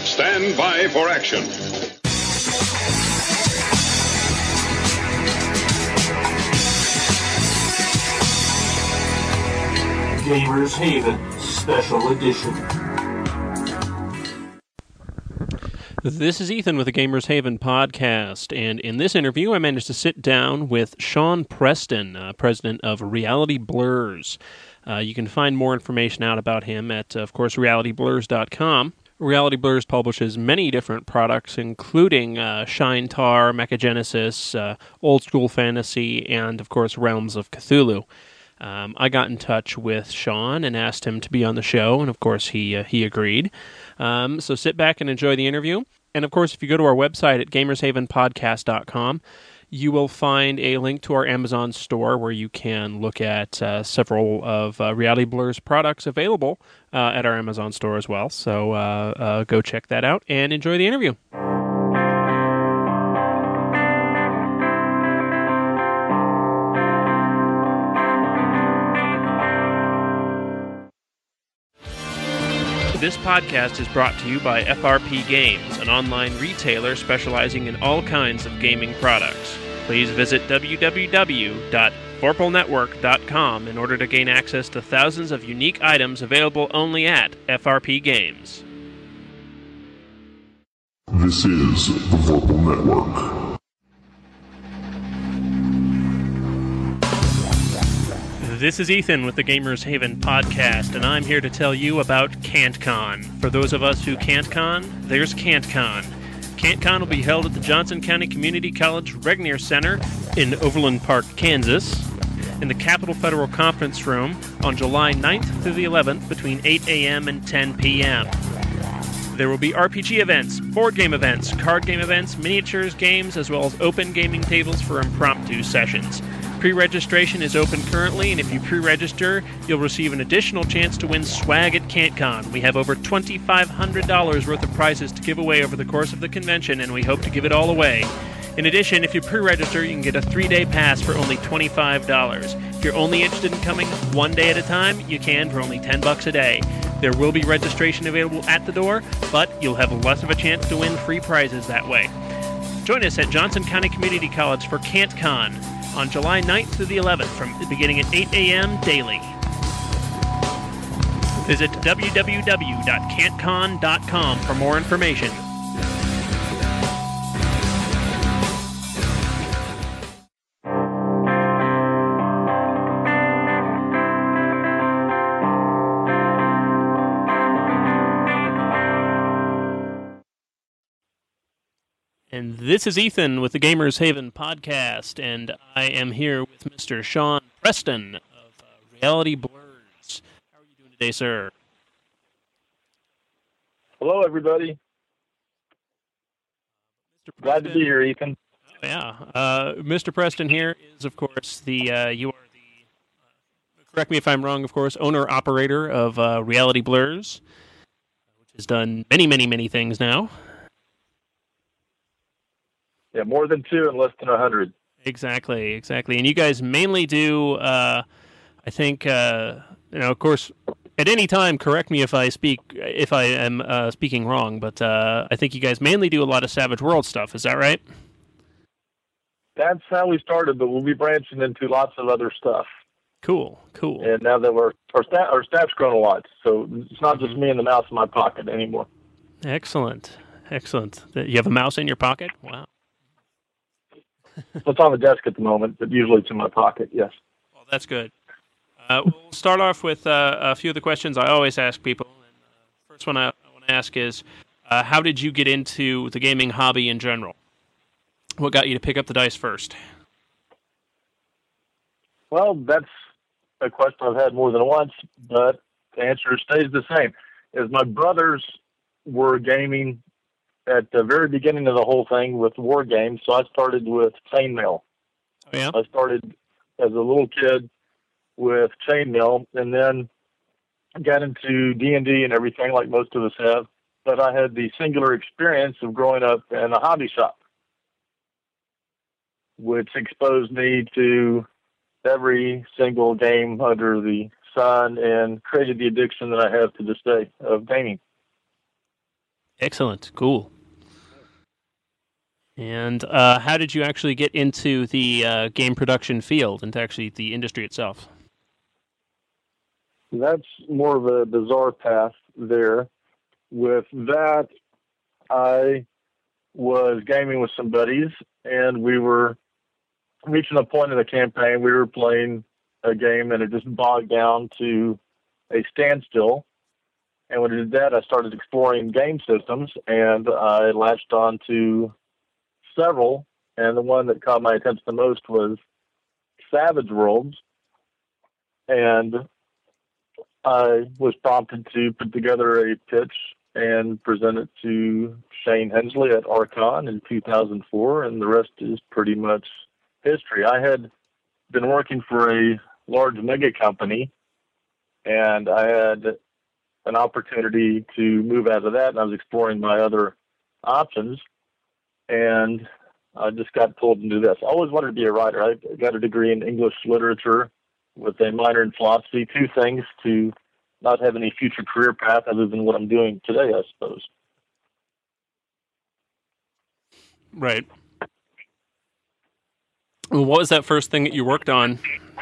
Stand by for action. Gamers Haven Special Edition. This is Ethan with the Gamers Haven podcast, and in this interview I managed to sit down with Sean Preston, president of Reality Blurs. You can find more information out about him at, of course, realityblurs.com. Reality Blurs publishes many different products, including Shine Tar, Mechagenesis, Old School Fantasy, and, of course, Realms of Cthulhu. I got in touch with Sean and asked him to be on the show, and of course he agreed. So sit back and enjoy the interview. And of course, if you go to our website at gamershavenpodcast.com, you will find a link to our Amazon store where you can look at several of Reality Blur's products available at our Amazon store as well. So go check that out and enjoy the interview. This podcast is brought to you by FRP Games, an online retailer specializing in all kinds of gaming products. Please visit www.vorpalnetwork.com in order to gain access to thousands of unique items available only at FRP Games. This is the Vorpal Network. This is Ethan with the Gamers Haven podcast, and I'm here to tell you about CanTCon. For those of us who can't con, there's CanTCon. CanTCon will be held at the Johnson County Community College Regnier Center in Overland Park, Kansas, in the Capitol Federal Conference Room on July 9th through the 11th between 8 a.m. and 10 p.m. There will be RPG events, board game events, card game events, miniatures games, as well as open gaming tables for impromptu sessions. Pre-registration is open currently, and if you pre-register, you'll receive an additional chance to win swag at CanTCon. We have over $2,500 worth of prizes to give away over the course of the convention, and we hope to give it all away. In addition, if you pre-register, you can get a 3-day pass for only $25. If you're only interested in coming one day at a time, you can for only $10 a day. There will be registration available at the door, but you'll have less of a chance to win free prizes that way. Join us at Johnson County Community College for CanTCon on July 9th through the 11th, beginning at 8 a.m. daily. Visit www.cantcon.com for more information. And this is Ethan with the Gamers Haven podcast, and I am here with Mr. Sean Preston of Reality Blurs. How are you doing today, sir? Hello, everybody. Glad to be here, Ethan. Oh, yeah. Mr. Preston here is, of course, you are the, correct me if I'm wrong, of course, owner-operator of Reality Blurs, which has done many, many, many things now. Yeah, more than 2 and less than 100. Exactly. And you guys mainly do, I think, of course, at any time, correct me if I am speaking wrong, but I think you guys mainly do a lot of Savage World stuff. Is that right? That's how we started, but we'll be branching into lots of other stuff. Cool. And now that our staff's grown a lot, so it's not just me and the mouse in my pocket anymore. Excellent. You have a mouse in your pocket? Wow. It's on the desk at the moment, but usually it's in my pocket, yes. Well, that's good. We'll start off with a few of the questions I always ask people. And, first one I want to ask is, how did you get into the gaming hobby in general? What got you to pick up the dice first? Well, that's a question I've had more than once, but the answer stays the same. As my brothers were gaming at the very beginning of the whole thing with war games, so I started with chainmail. Oh, yeah? I started as a little kid with chainmail, and then got into D&D and everything like most of us have, but I had the singular experience of growing up in a hobby shop, which exposed me to every single game under the sun and created the addiction that I have to this day of gaming. Excellent. Cool. And how did you actually get into the game production field, into actually the industry itself? That's more of a bizarre path there. With that, I was gaming with some buddies, and we were reaching a point in the campaign. We were playing a game, and it just bogged down to a standstill. And when I did that, I started exploring game systems, and I latched on to several. And the one that caught my attention the most was Savage Worlds. And I was prompted to put together a pitch and present it to Shane Hensley at Archon in 2004, and the rest is pretty much history. I had been working for a large mega company, and I had an opportunity to move out of that, and I was exploring my other options, and I just got pulled into this. I always wanted to be a writer. I got a degree in English literature with a minor in philosophy, two things to not have any future career path other than what I'm doing today, I suppose. Right. Well, what was that first thing that you worked on?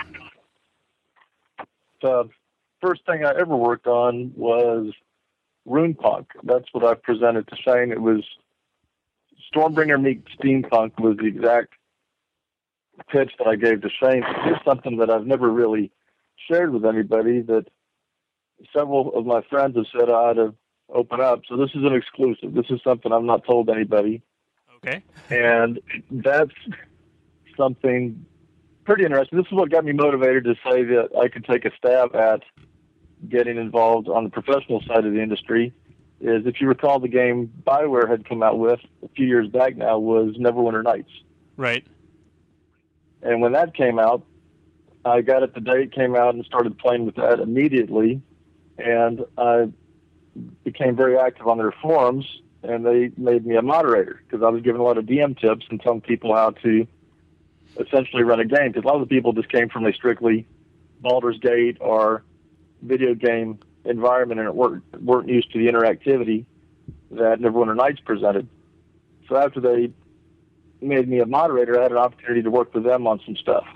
The first thing I ever worked on was RunePunk. That's what I presented to Shane. It was Stormbringer meets Steampunk was the exact pitch that I gave to Shane. It's something that I've never really shared with anybody, that several of my friends have said I ought to open up. So this is an exclusive. This is something I've not told anybody. Okay. And that's something pretty interesting. This is what got me motivated to say that I could take a stab at getting involved on the professional side of the industry. Is, if you recall, the game BioWare had come out with a few years back now was Neverwinter Nights. Right. And when that came out, I got it the day it came out and started playing with that immediately. And I became very active on their forums, and they made me a moderator because I was giving a lot of DM tips and telling people how to essentially run a game. Because a lot of the people just came from a strictly Baldur's Gate or video game environment and weren't used to the interactivity that Neverwinter Nights presented. So after they made me a moderator, I had an opportunity to work with them on some stuff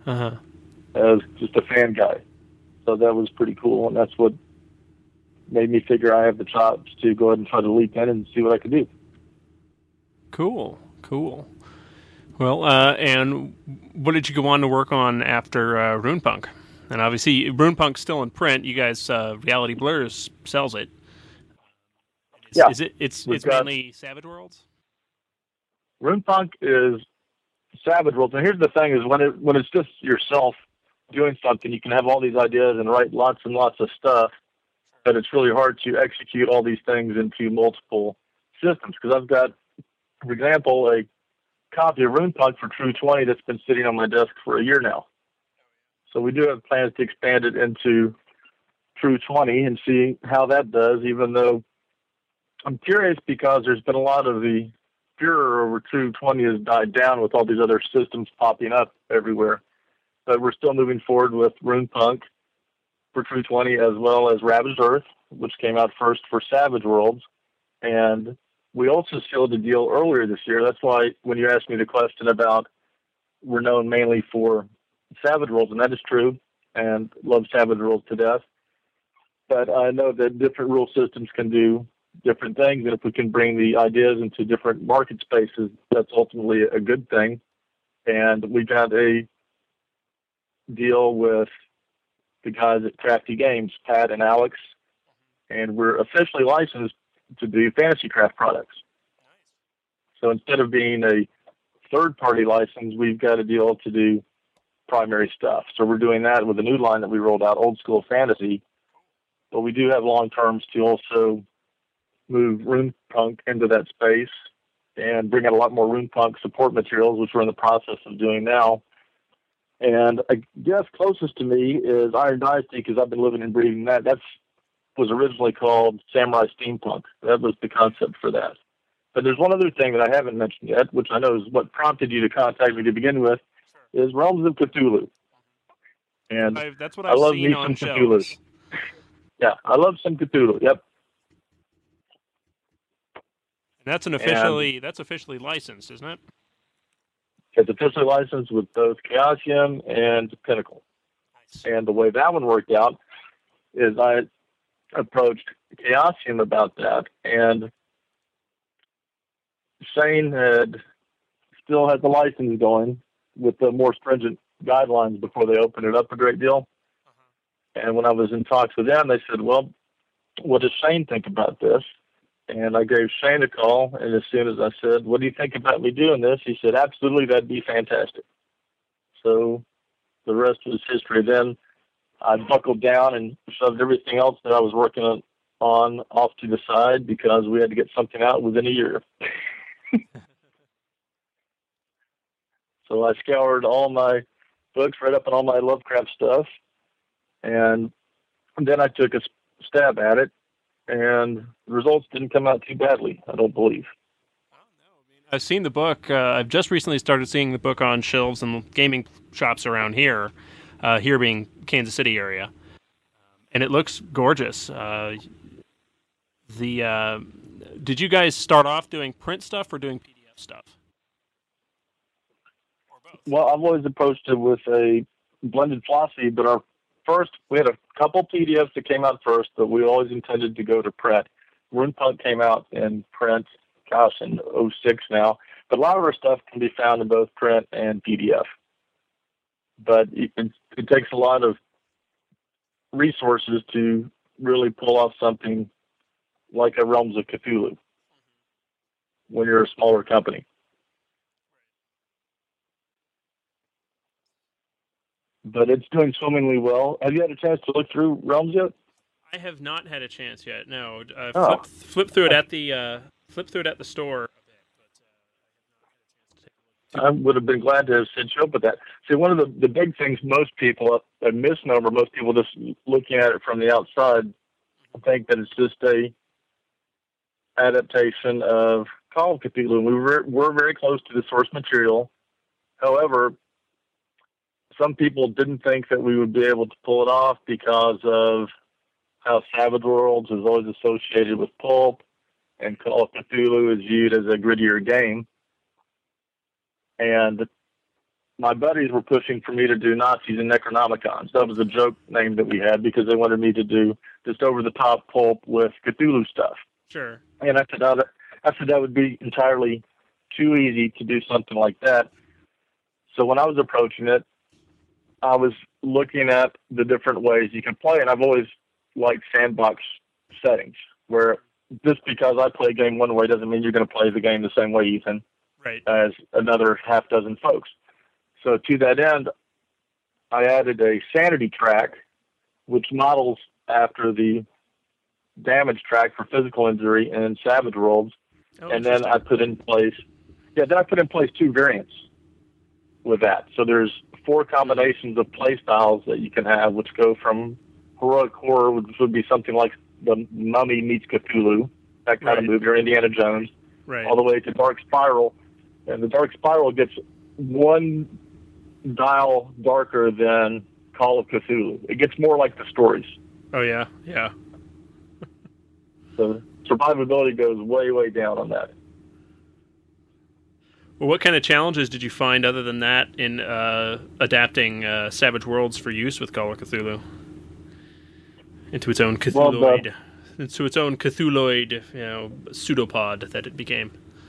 as just a fan guy. So that was pretty cool, and that's what made me figure I have the chops to go ahead and try to leap in and see what I could do. Cool. Well, and what did you go on to work on after RunePunk? And obviously, RunePunk's still in print. You guys, Reality Blurs sells it. Yeah. It's mainly Savage Worlds? RunePunk is Savage Worlds. And here's the thing is when it's just yourself doing something, you can have all these ideas and write lots and lots of stuff, but it's really hard to execute all these things into multiple systems. Because I've got, for example, a copy of RunePunk for True 20 that's been sitting on my desk for a year now. So we do have plans to expand it into True 20 and see how that does, even though I'm curious because there's been a lot of the furor over True 20 has died down with all these other systems popping up everywhere. But we're still moving forward with RunePunk for True 20 as well as Ravaged Earth, which came out first for Savage Worlds. And we also sealed a deal earlier this year. That's why when you asked me the question about we're known mainly for Savage Worlds, and that is true, and love Savage Worlds to death. But I know that different rule systems can do different things, and if we can bring the ideas into different market spaces, that's ultimately a good thing. And we got a deal with the guys at Crafty Games, Pat and Alex, and we're officially licensed to do Fantasy Craft products. So instead of being a third-party license, we've got a deal to do primary stuff. So we're doing that with a new line that we rolled out, Old School Fantasy. But we do have long terms to also move RunePunk into that space and bring out a lot more RunePunk support materials, which we're in the process of doing now. And I guess closest to me is Iron Dynasty, because I've been living and breathing that. That was originally called Samurai Steampunk. That was the concept for that. But there's one other thing that I haven't mentioned yet, which I know is what prompted you to contact me to begin with, is Realms of Cthulhu. And that's what I've love seen me on some shows. Cthulhu. Yeah, I love some Cthulhu. Yep. And that's officially licensed, isn't it? It's officially licensed with both Chaosium and Pinnacle. Nice. And the way that one worked out is I approached Chaosium about that, and Shane still had the license going with the more stringent guidelines before they opened it up a great deal. And when I was in talks with them, they said, well, what does Shane think about this? And I gave Shane a call, and as soon as I said, what do you think about me doing this? He said, absolutely, that'd be fantastic. So the rest was history. Then I buckled down and shoved everything else that I was working on off to the side because we had to get something out within a year. So I scoured all my books, read up on all my Lovecraft stuff, and then I took a stab at it, and the results didn't come out too badly, I don't believe. I've seen the book. I've just recently started seeing the book on shelves in gaming shops around here, here being Kansas City area, and it looks gorgeous. Did you guys start off doing print stuff or doing PDF stuff? Well, I've always approached it with a blended philosophy, but we had a couple PDFs that came out first, but we always intended to go to print. RunePunk came out in print, gosh, in 2006 now, but a lot of our stuff can be found in both print and PDF. But it takes a lot of resources to really pull off something like a Realms of Cthulhu when you're a smaller company. But it's doing swimmingly well. Have you had a chance to look through Realms yet? I have not had a chance yet. No, Oh. flip through it at the store. I would have been glad to have set you up with that. See, one of the big things most people, a misnomer, most people just looking at it from the outside think that it's just a adaptation of Call of Cthulhu. And we're very close to the source material. However, some people didn't think that we would be able to pull it off because of how Savage Worlds is always associated with pulp, and Call of Cthulhu is viewed as a grittier game. And my buddies were pushing for me to do Nazis and Necronomicons. That was a joke name that we had because they wanted me to do just over-the-top pulp with Cthulhu stuff. Sure. And I said that would be entirely too easy to do something like that. So when I was approaching it, I was looking at the different ways you can play, and I've always liked sandbox settings, where just because I play a game one way doesn't mean you're going to play the game the same way, Ethan, right, as another half dozen folks. So to that end, I added a sanity track, which models after the damage track for physical injury in Savage Worlds, and then I put in place, two variants with that. So there's 4 combinations of play styles that you can have, which go from heroic horror, which would be something like the Mummy meets Cthulhu, that kind of movie, or Indiana Jones, all the way to Dark Spiral. And the Dark Spiral gets 1 dial darker than Call of Cthulhu. It gets more like the stories. Oh, yeah, yeah. So survivability goes way, way down on that. Well, what kind of challenges did you find other than that in adapting Savage Worlds for use with Call of Cthulhu into its own Cthulhuid, pseudopod that it became?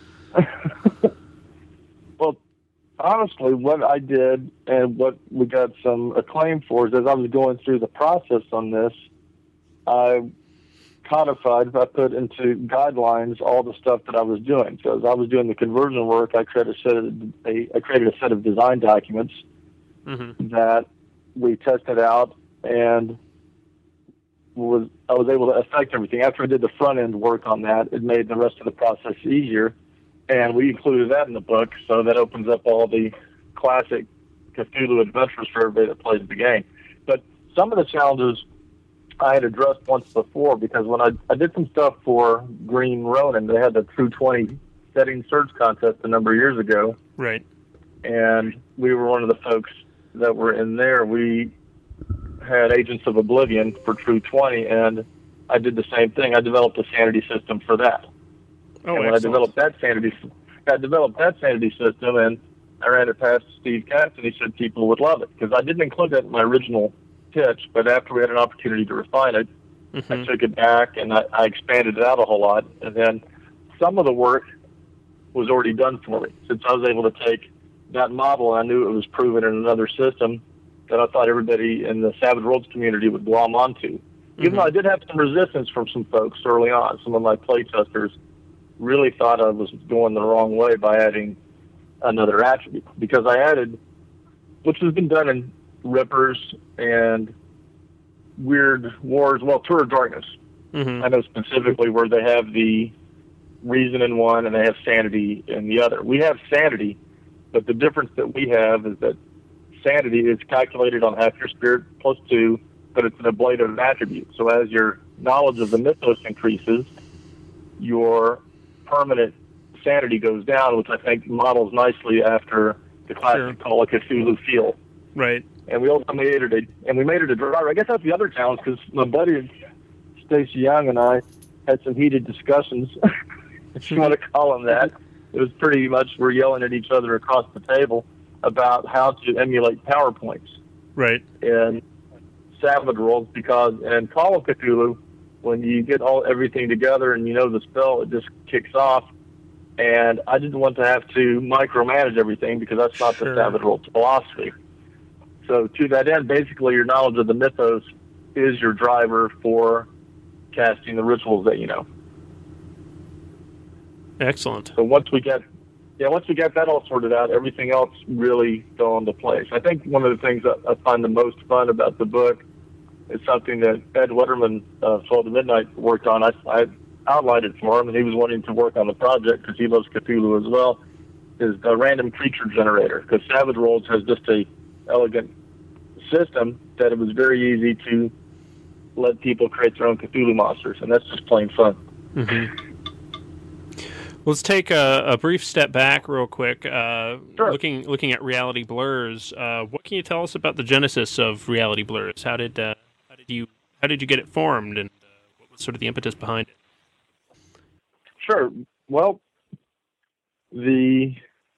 Well, honestly, what I did and what we got some acclaim for is as I was going through the process on this, I put into guidelines all the stuff that I was doing. So as I was doing the conversion work, I created a set of design documents that we tested out, and I was able to affect everything. After I did the front end work on that, it made the rest of the process easier, and we included that in the book. So that opens up all the classic Cthulhu adventures for everybody that plays the game. But some of the challenges I had addressed once before, because when I did some stuff for Green Ronin, they had the True 20 setting search contest a number of years ago. Right. And we were one of the folks that were in there. We had Agents of Oblivion for True 20, and I did the same thing. I developed a sanity system for that. Oh, and when I developed that sanity system, and I ran it past Steve Katz, and he said people would love it, because I didn't include that in my original pitch, but after we had an opportunity to refine it, I took it back and I expanded it out a whole lot, and then some of the work was already done for me, since I was able to take that model, and I knew it was proven in another system that I thought everybody in the Savage Worlds community would glom onto. Even though I did have some resistance from some folks early on, some of my playtesters really thought I was going the wrong way by adding another attribute, because I added, which has been done in Rippers and Weird Wars, well, Tour of Darkness. I know specifically where they have the reason in one and they have sanity in the other. We have sanity, but the difference that we have is that sanity is calculated on half your spirit plus 2, but it's an ablative attribute. So as your knowledge of the mythos increases, your permanent sanity goes down, which I think models nicely after the classic Call of Cthulhu feel. Right. And we also made it a driver. I guess that's the other challenge, because my buddy Stacey Young and I had some heated discussions, if you want to call them that. It was pretty much we're yelling at each other across the table about how to emulate PowerPoints. Right. In Savage Worlds, because in Call of Cthulhu, when you get everything together and you know the spell, it just kicks off. And I didn't want to have to micromanage everything, because that's not the Savage Worlds philosophy. So to that end, basically your knowledge of the mythos is your driver for casting the rituals that you know. Excellent. So once we get that all sorted out, everything else really fell into place. I think one of the things that I find the most fun about the book is something that Ed Wetterman, Soul to Midnight, worked on. I outlined it for him, and he was wanting to work on the project because he loves Cthulhu as well, is the random creature generator, because Savage Worlds has just a elegant system that it was very easy to let people create their own Cthulhu monsters, and that's just plain fun. Let's take a brief step back real quick. Sure. Looking at Reality Blurs, what can you tell us about the genesis of Reality Blurs? How did you get it formed, and what was sort of the impetus behind it? Sure. Well, the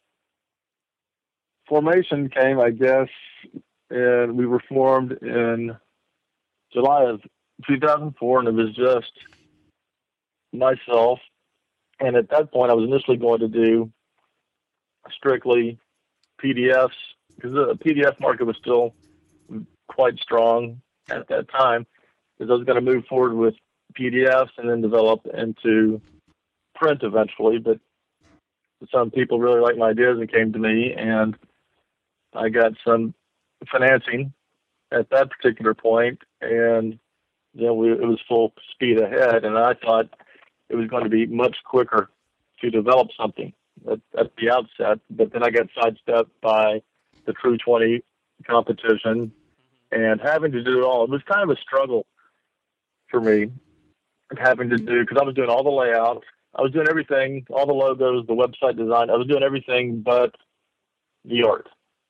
formation came, I guess, and we were formed in July of 2004, and it was just myself. And at that point, I was initially going to do strictly PDFs, because the PDF market was still quite strong at that time, because I was going to move forward with PDFs and then develop into print eventually. But some people really liked my ideas and came to me, and I got some financing at that particular point, and it was full speed ahead, and I thought it was going to be much quicker to develop something at the outset. But then I got sidestepped by the True 20 competition, and having to do it all. It was kind of a struggle for me, having to do, because I was doing all the layouts, I was doing everything, all the logos, the website design. I was doing everything but the art.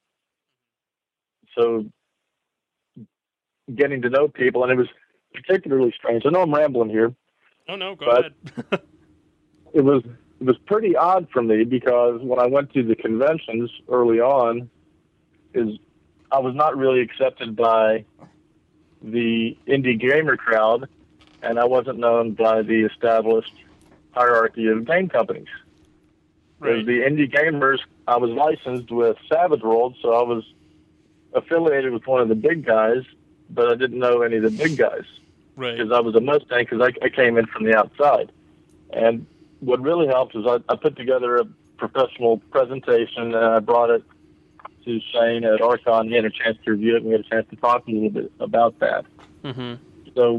So getting to know people, and it was particularly strange. I know I'm rambling here. Oh, no, go ahead. it was pretty odd for me, because when I went to the conventions early on, I was not really accepted by the indie gamer crowd, and I wasn't known by the established hierarchy of game companies. Right. The indie gamers, I was licensed with Savage Worlds, so I was affiliated with one of the big guys, but I didn't know any of the big guys. Right. Because I was a Mustang, because I came in from the outside. And what really helped was I put together a professional presentation, and I brought it to Shane at Archon. He had a chance to review it, and we had a chance to talk a little bit about that. So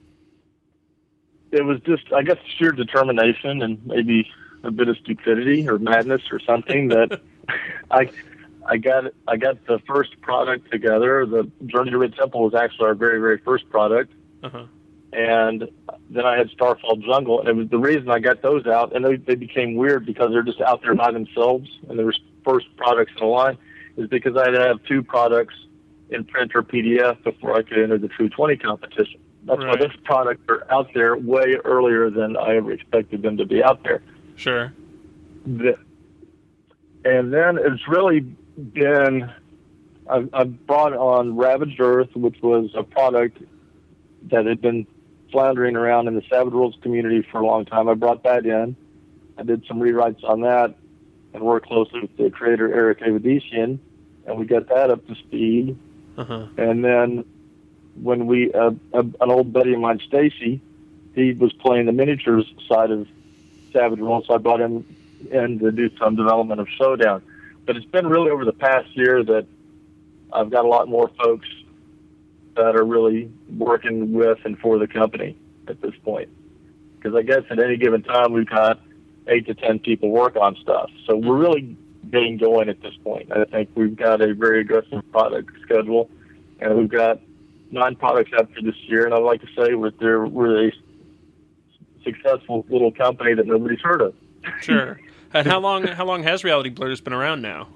it was just, I guess, sheer determination and maybe a bit of stupidity or madness or something that I got the first product together. The Journey to Red Temple was actually our very, very first product. And then I had Starfall Jungle, and it was the reason I got those out, and they became weird because they're just out there by themselves, and they were first products in the line, is because I had to have 2 products in print or PDF before I could enter the True 20 competition. That's why those products are out there way earlier than I ever expected them to be out there. Sure. And then it's really been, I've brought on Ravaged Earth, which was a product that had been floundering around in the Savage Worlds community for a long time. I brought that in. I did some rewrites on that and worked closely with the creator, Eric Avedisian, and we got that up to speed. And then when an old buddy of mine, Stacy, he was playing the miniatures side of Savage Worlds, so I brought him in to do some development of Showdown. But it's been really over the past year that I've got a lot more folks that are really working with and for the company at this point. Because I guess at any given time we've got 8 to 10 people work on stuff. So we're really getting going at this point. I think we've got a very aggressive product schedule, and we've got 9 products out for this year. And I'd like to say we're a successful little company that nobody's heard of. Sure. And how long has Reality Blurs been around now?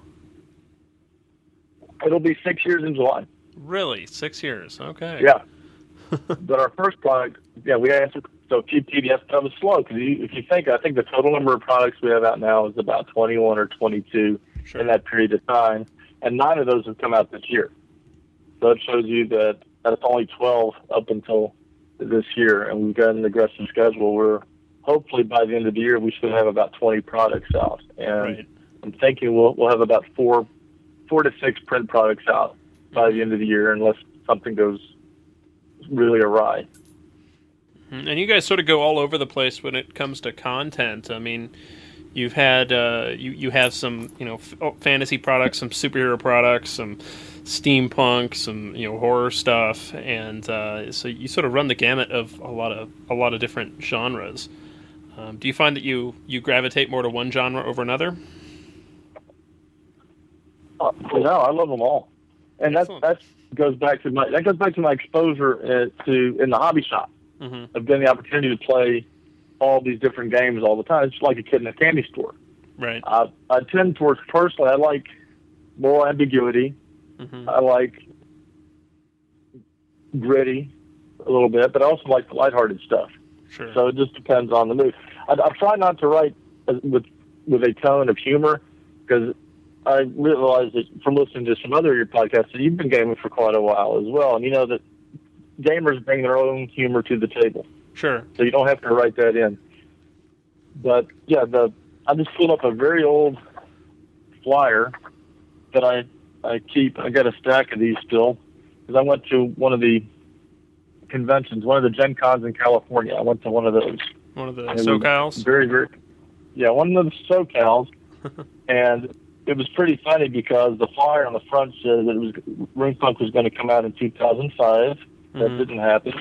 It'll be 6 years in July. Really? 6 years? Okay. Yeah. But our first product, we answered, so a few PDFs, that was slow, because if you think, I think the total number of products we have out now is about 21 or 22 in that period of time, and 9 of those have come out this year. So it shows you that it's only 12 up until this year, and we've got an aggressive schedule where hopefully by the end of the year we should have about 20 products out. And I'm thinking we'll have about 4 to 6 print products out by the end of the year, unless something goes really awry. And you guys sort of go all over the place when it comes to content. I mean, you've had you have some fantasy products, some superhero products, some steampunk, some horror stuff, and so you sort of run the gamut of a lot of different genres. Do you find that you gravitate more to one genre over another? No, I love them all, and that goes back to my exposure in the hobby shop. I've getting the opportunity to play all these different games all the time. It's like a kid in a candy store. Right. I tend towards, personally, I like moral ambiguity. I like gritty a little bit, but I also like the lighthearted stuff. Sure. So it just depends on the mood. I try not to write with a tone of humor, because I realize that from listening to some other of your podcasts that you've been gaming for quite a while as well, and you know that gamers bring their own humor to the table. Sure. So you don't have to write that in. But yeah, I just pulled up a very old flyer that I keep. I got a stack of these still, because I went to one of the conventions, one of the Gen Cons in California. I went to one of those. One of the SoCals? Very, very, one of the SoCals. And it was pretty funny because the flyer on the front said that RunePunk was going to come out in 2005. That didn't happen.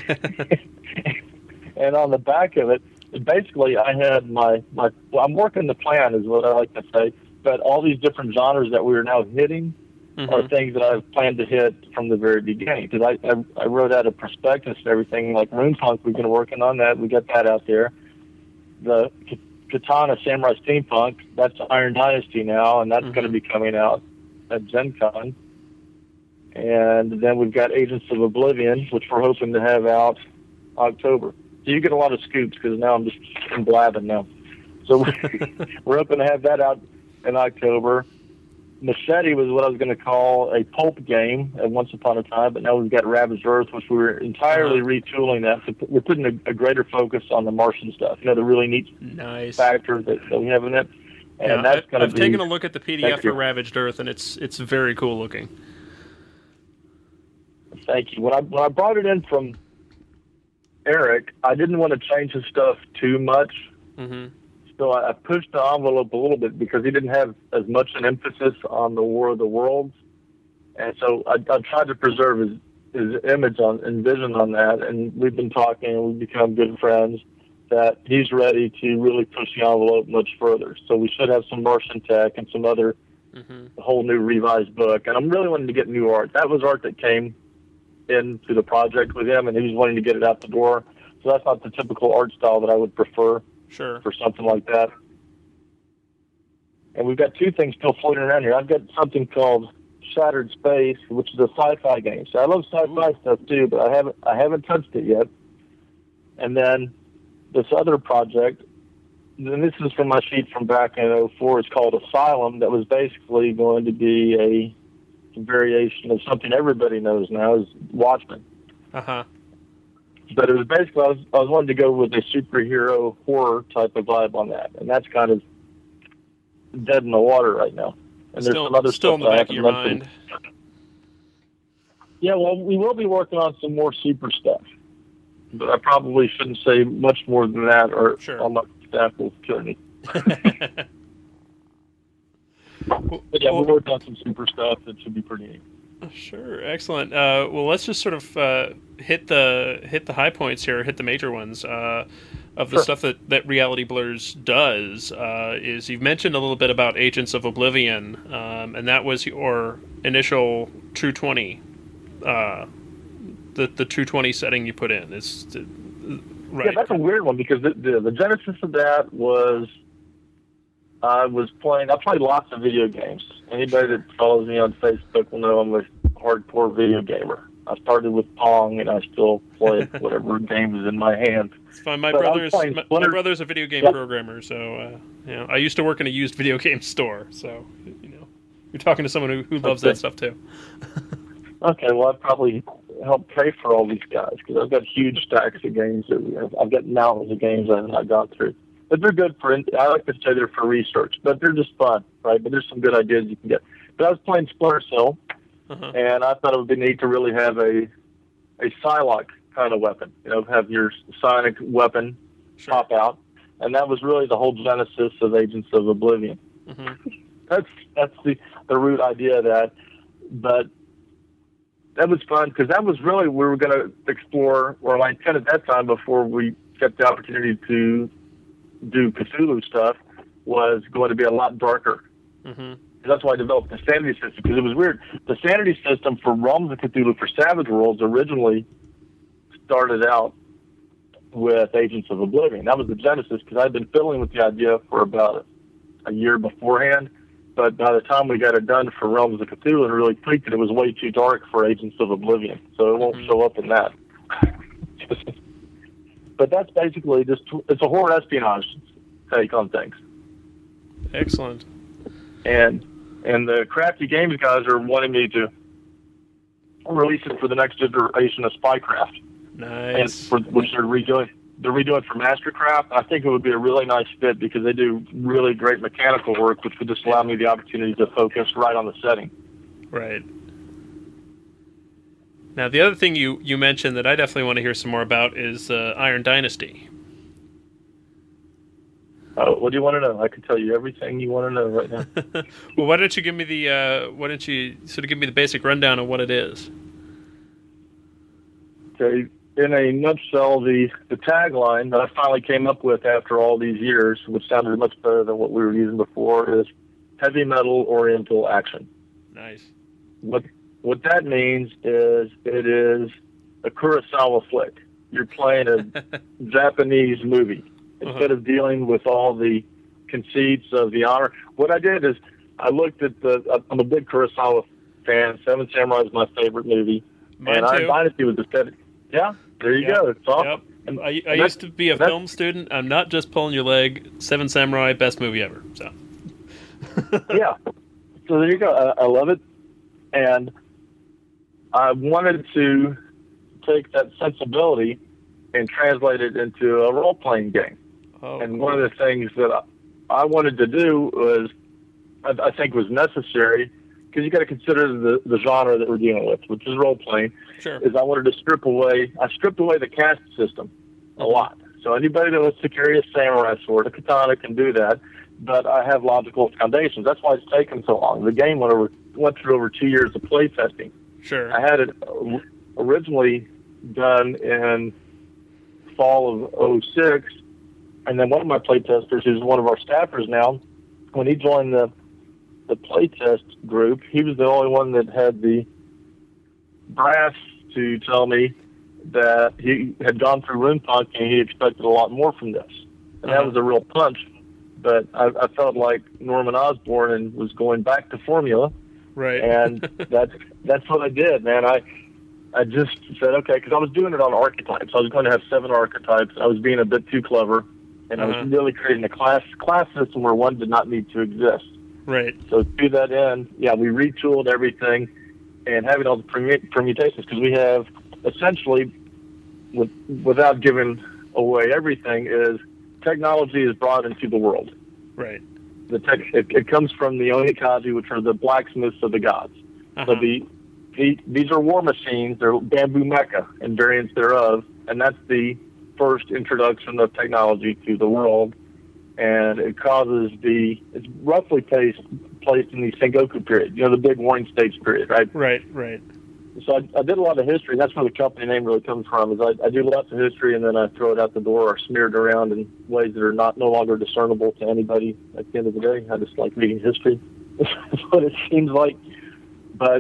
And on the back of it, basically I had I'm working the plan is what I like to say, but all these different genres that we are now hitting are things that I've planned to hit from the very beginning. Because I wrote out a prospectus and everything, like RunePunk, we've been working on that. We got that out there. The Katana Samurai Steampunk, that's Iron Dynasty now, and that's going to be coming out at Gen Con. And then we've got Agents of Oblivion, which we're hoping to have out October. So you get a lot of scoops, because now I'm blabbing now. So we're hoping to have that out in October. Machete was what I was going to call a pulp game at once upon a time, but now we've got Ravaged Earth, which we're entirely retooling that. So we're putting a greater focus on the Martian stuff, the really neat factors that we have in it. And that's going to be... I've taken a look at the PDF for Ravaged Earth, and it's very cool looking. Thank you. When I brought it in from Eric, I didn't want to change his stuff too much. So I pushed the envelope a little bit, because he didn't have as much an emphasis on the War of the Worlds. And so I tried to preserve his image and vision on that. And we've been talking, and we've become good friends, that he's ready to really push the envelope much further. So we should have some Martian tech and some other whole new revised book. And I'm really wanting to get new art. That was art that came into the project with him, and he was wanting to get it out the door. So that's not the typical art style that I would prefer for something like that. And we've got 2 things still floating around here. I've got something called Shattered Space, which is a sci-fi game. So I love sci-fi stuff too, but I haven't touched it yet. And then this other project and this is from my sheet from back in '04. It's called Asylum. That was basically going to be a variation of something everybody knows now is Watchmen. Uh-huh. But it was basically, I was wanting to go with a superhero horror type of vibe on that. And that's kind of dead in the water right now. And there's some other still stuff in the back of your mind. Yeah, well, we will be working on some more super stuff. But I probably shouldn't say much more than that, or all my staff will kill me. But yeah, we're working on some super stuff that should be pretty neat. Sure, excellent. Well, let's just sort of hit the high points here, hit the major ones of the stuff that Reality Blurs does. Is you've mentioned a little bit about Agents of Oblivion, and that was your initial True 20, the True 20 setting you put in. Right. Yeah, that's a weird one because the genesis of that was I played lots of video games. Anybody that follows me on Facebook will know I'm a hardcore video gamer. I started with Pong, and I still play whatever game is in my hand. It's fine. My brother's a video game programmer, so I used to work in a used video game store. So you're talking to someone who loves that stuff too. Okay, well, I've probably helped pay for all these guys because I've got huge stacks of games. I've got mountains of games I've not gone through. But they're good I like to say they're for research, but they're just fun, right? But there's some good ideas you can get. But I was playing Splinter Cell, and I thought it would be neat to really have a Psylocke kind of weapon. Have your sonic weapon pop out. And that was really the whole genesis of Agents of Oblivion. Mm-hmm. That's the root idea of that. But that was fun because that was really we were going to explore, or my intent at that time before we got the opportunity to do Cthulhu stuff, was going to be a lot darker. Mm-hmm. That's why I developed the sanity system, because it was weird. The sanity system for Realms of Cthulhu for Savage Worlds originally started out with Agents of Oblivion. That was the genesis, because I'd been fiddling with the idea for about a year beforehand, but by the time we got it done for Realms of Cthulhu and really tweaked it was way too dark for Agents of Oblivion, so it won't show up in that. But that's basically just, it's a horror espionage take on things. Excellent. And the Crafty Games guys are wanting me to release it for the next iteration of Spycraft. Nice. Which they're redoing. They're redoing for Mastercraft. I think it would be a really nice fit because they do really great mechanical work, which would just allow me the opportunity to focus right on the setting. Right. Now, the other thing you mentioned that I definitely want to hear some more about is Iron Dynasty. What do you want to know? I can tell you everything you want to know right now. Well, why don't you give me the basic rundown of what it is? Okay, in a nutshell, the tagline that I finally came up with after all these years, which sounded much better than what we were using before, is heavy metal Oriental action. Nice. What that means is it is a Kurosawa flick. You're playing a Japanese movie. Instead of dealing with all the conceits of the honor, what I did is I looked at I'm a big Kurosawa fan. Seven Samurai is my favorite movie. Mine and too. Iron Dynasty was the set. Yeah, there you go. It's awesome. Yep. I used to be a film student. I'm not just pulling your leg. Seven Samurai, best movie ever. So. Yeah. So there you go. I love it. And I wanted to take that sensibility and translate it into a role-playing game. Oh, and one of the things that I wanted to do was, I think was necessary, because you got to consider the genre that we're dealing with, which is role-playing, sure. is I stripped away the caste system a lot. So anybody that wants to carry a samurai sword, a katana, can do that, but I have logical foundations. That's why it's taken so long. The game went through over 2 years of play testing. Sure. I had it originally done in fall of '06, and then one of my playtesters, who's one of our staffers now, when he joined the playtest group, he was the only one that had the brass to tell me that he had gone through RunePunk and he expected a lot more from this. And that was a real punch. But I felt like Norman Osborn and was going back to formula. Right. And that's what I did, man. I just said, okay, because I was doing it on archetypes. I was going to have 7 archetypes. I was being a bit too clever. And I was really creating a class system where one did not need to exist. Right. So to that end, we retooled everything and having all the permutations, because we have essentially, without giving away everything, is technology is brought into the world. Right. It comes from the Onikaji, which are the blacksmiths of the gods. So these are war machines. They're bamboo mecha and variants thereof, and that's the first introduction of technology to the world. And it causes it's roughly placed in the Sengoku period, the big warring states period, right? Right. So I did a lot of history. That's where the company name really comes from. Is I do lots of history, and then I throw it out the door or smear it around in ways that are no longer discernible to anybody. At the end of the day, I just like reading history. That's what it seems like. But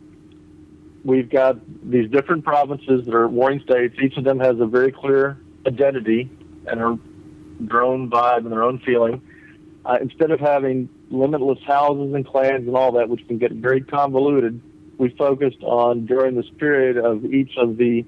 we've got these different provinces that are warring states. Each of them has a very clear identity and their own vibe and their own feeling. Instead of having limitless houses and clans and all that, which can get very convoluted, we focused on, during this period, of each of the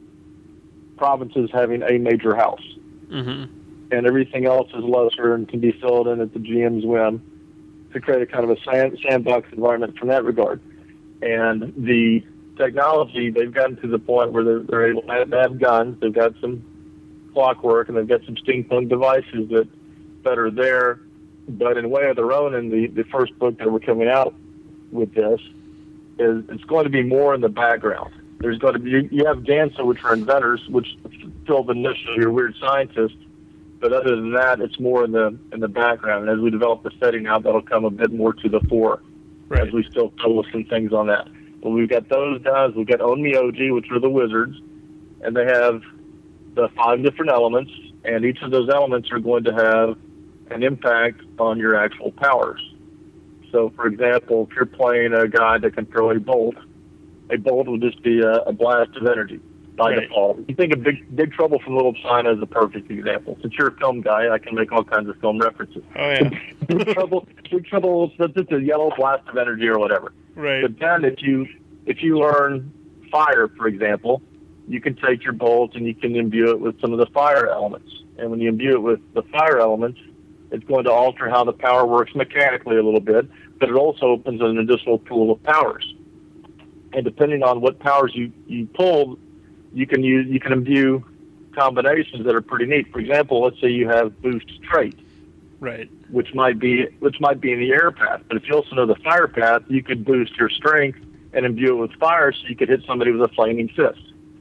provinces having a major house. And everything else is lesser and can be filled in at the GM's whim to create a kind of a sandbox environment from that regard. And the technology, they've gotten to the point where they're able to have guns, they've got some clockwork, and they've got some steampunk devices that are there, but in a way of their own. And the first book that we're coming out with this is it's going to be more in the background. There's going to be, you have Gansa, which are inventors, which fill the niche of your weird scientist, but other than that, it's more in the background. And as we develop the setting out, that'll come a bit more to the fore, as we still publish some things on that. But we've got those guys. We've got Onmyoji, which are the wizards, and they have the 5 different elements, and each of those elements are going to have an impact on your actual powers. So, for example, if you're playing a guy that can throw a bolt will just be a blast of energy by default. You think of Big Trouble from Little China as a perfect example. Since you're a film guy, I can make all kinds of film references. Oh, yeah. Big Trouble, it's just a yellow blast of energy or whatever. Right. But then if you learn fire, for example, you can take your bolt and you can imbue it with some of the fire elements. And when you imbue it with the fire elements, it's going to alter how the power works mechanically a little bit, but it also opens an additional pool of powers. And depending on what powers you pull, you can imbue combinations that are pretty neat. For example, let's say you have boost trait, right, which might be in the air path. But if you also know the fire path, you could boost your strength and imbue it with fire, so you could hit somebody with a flaming fist.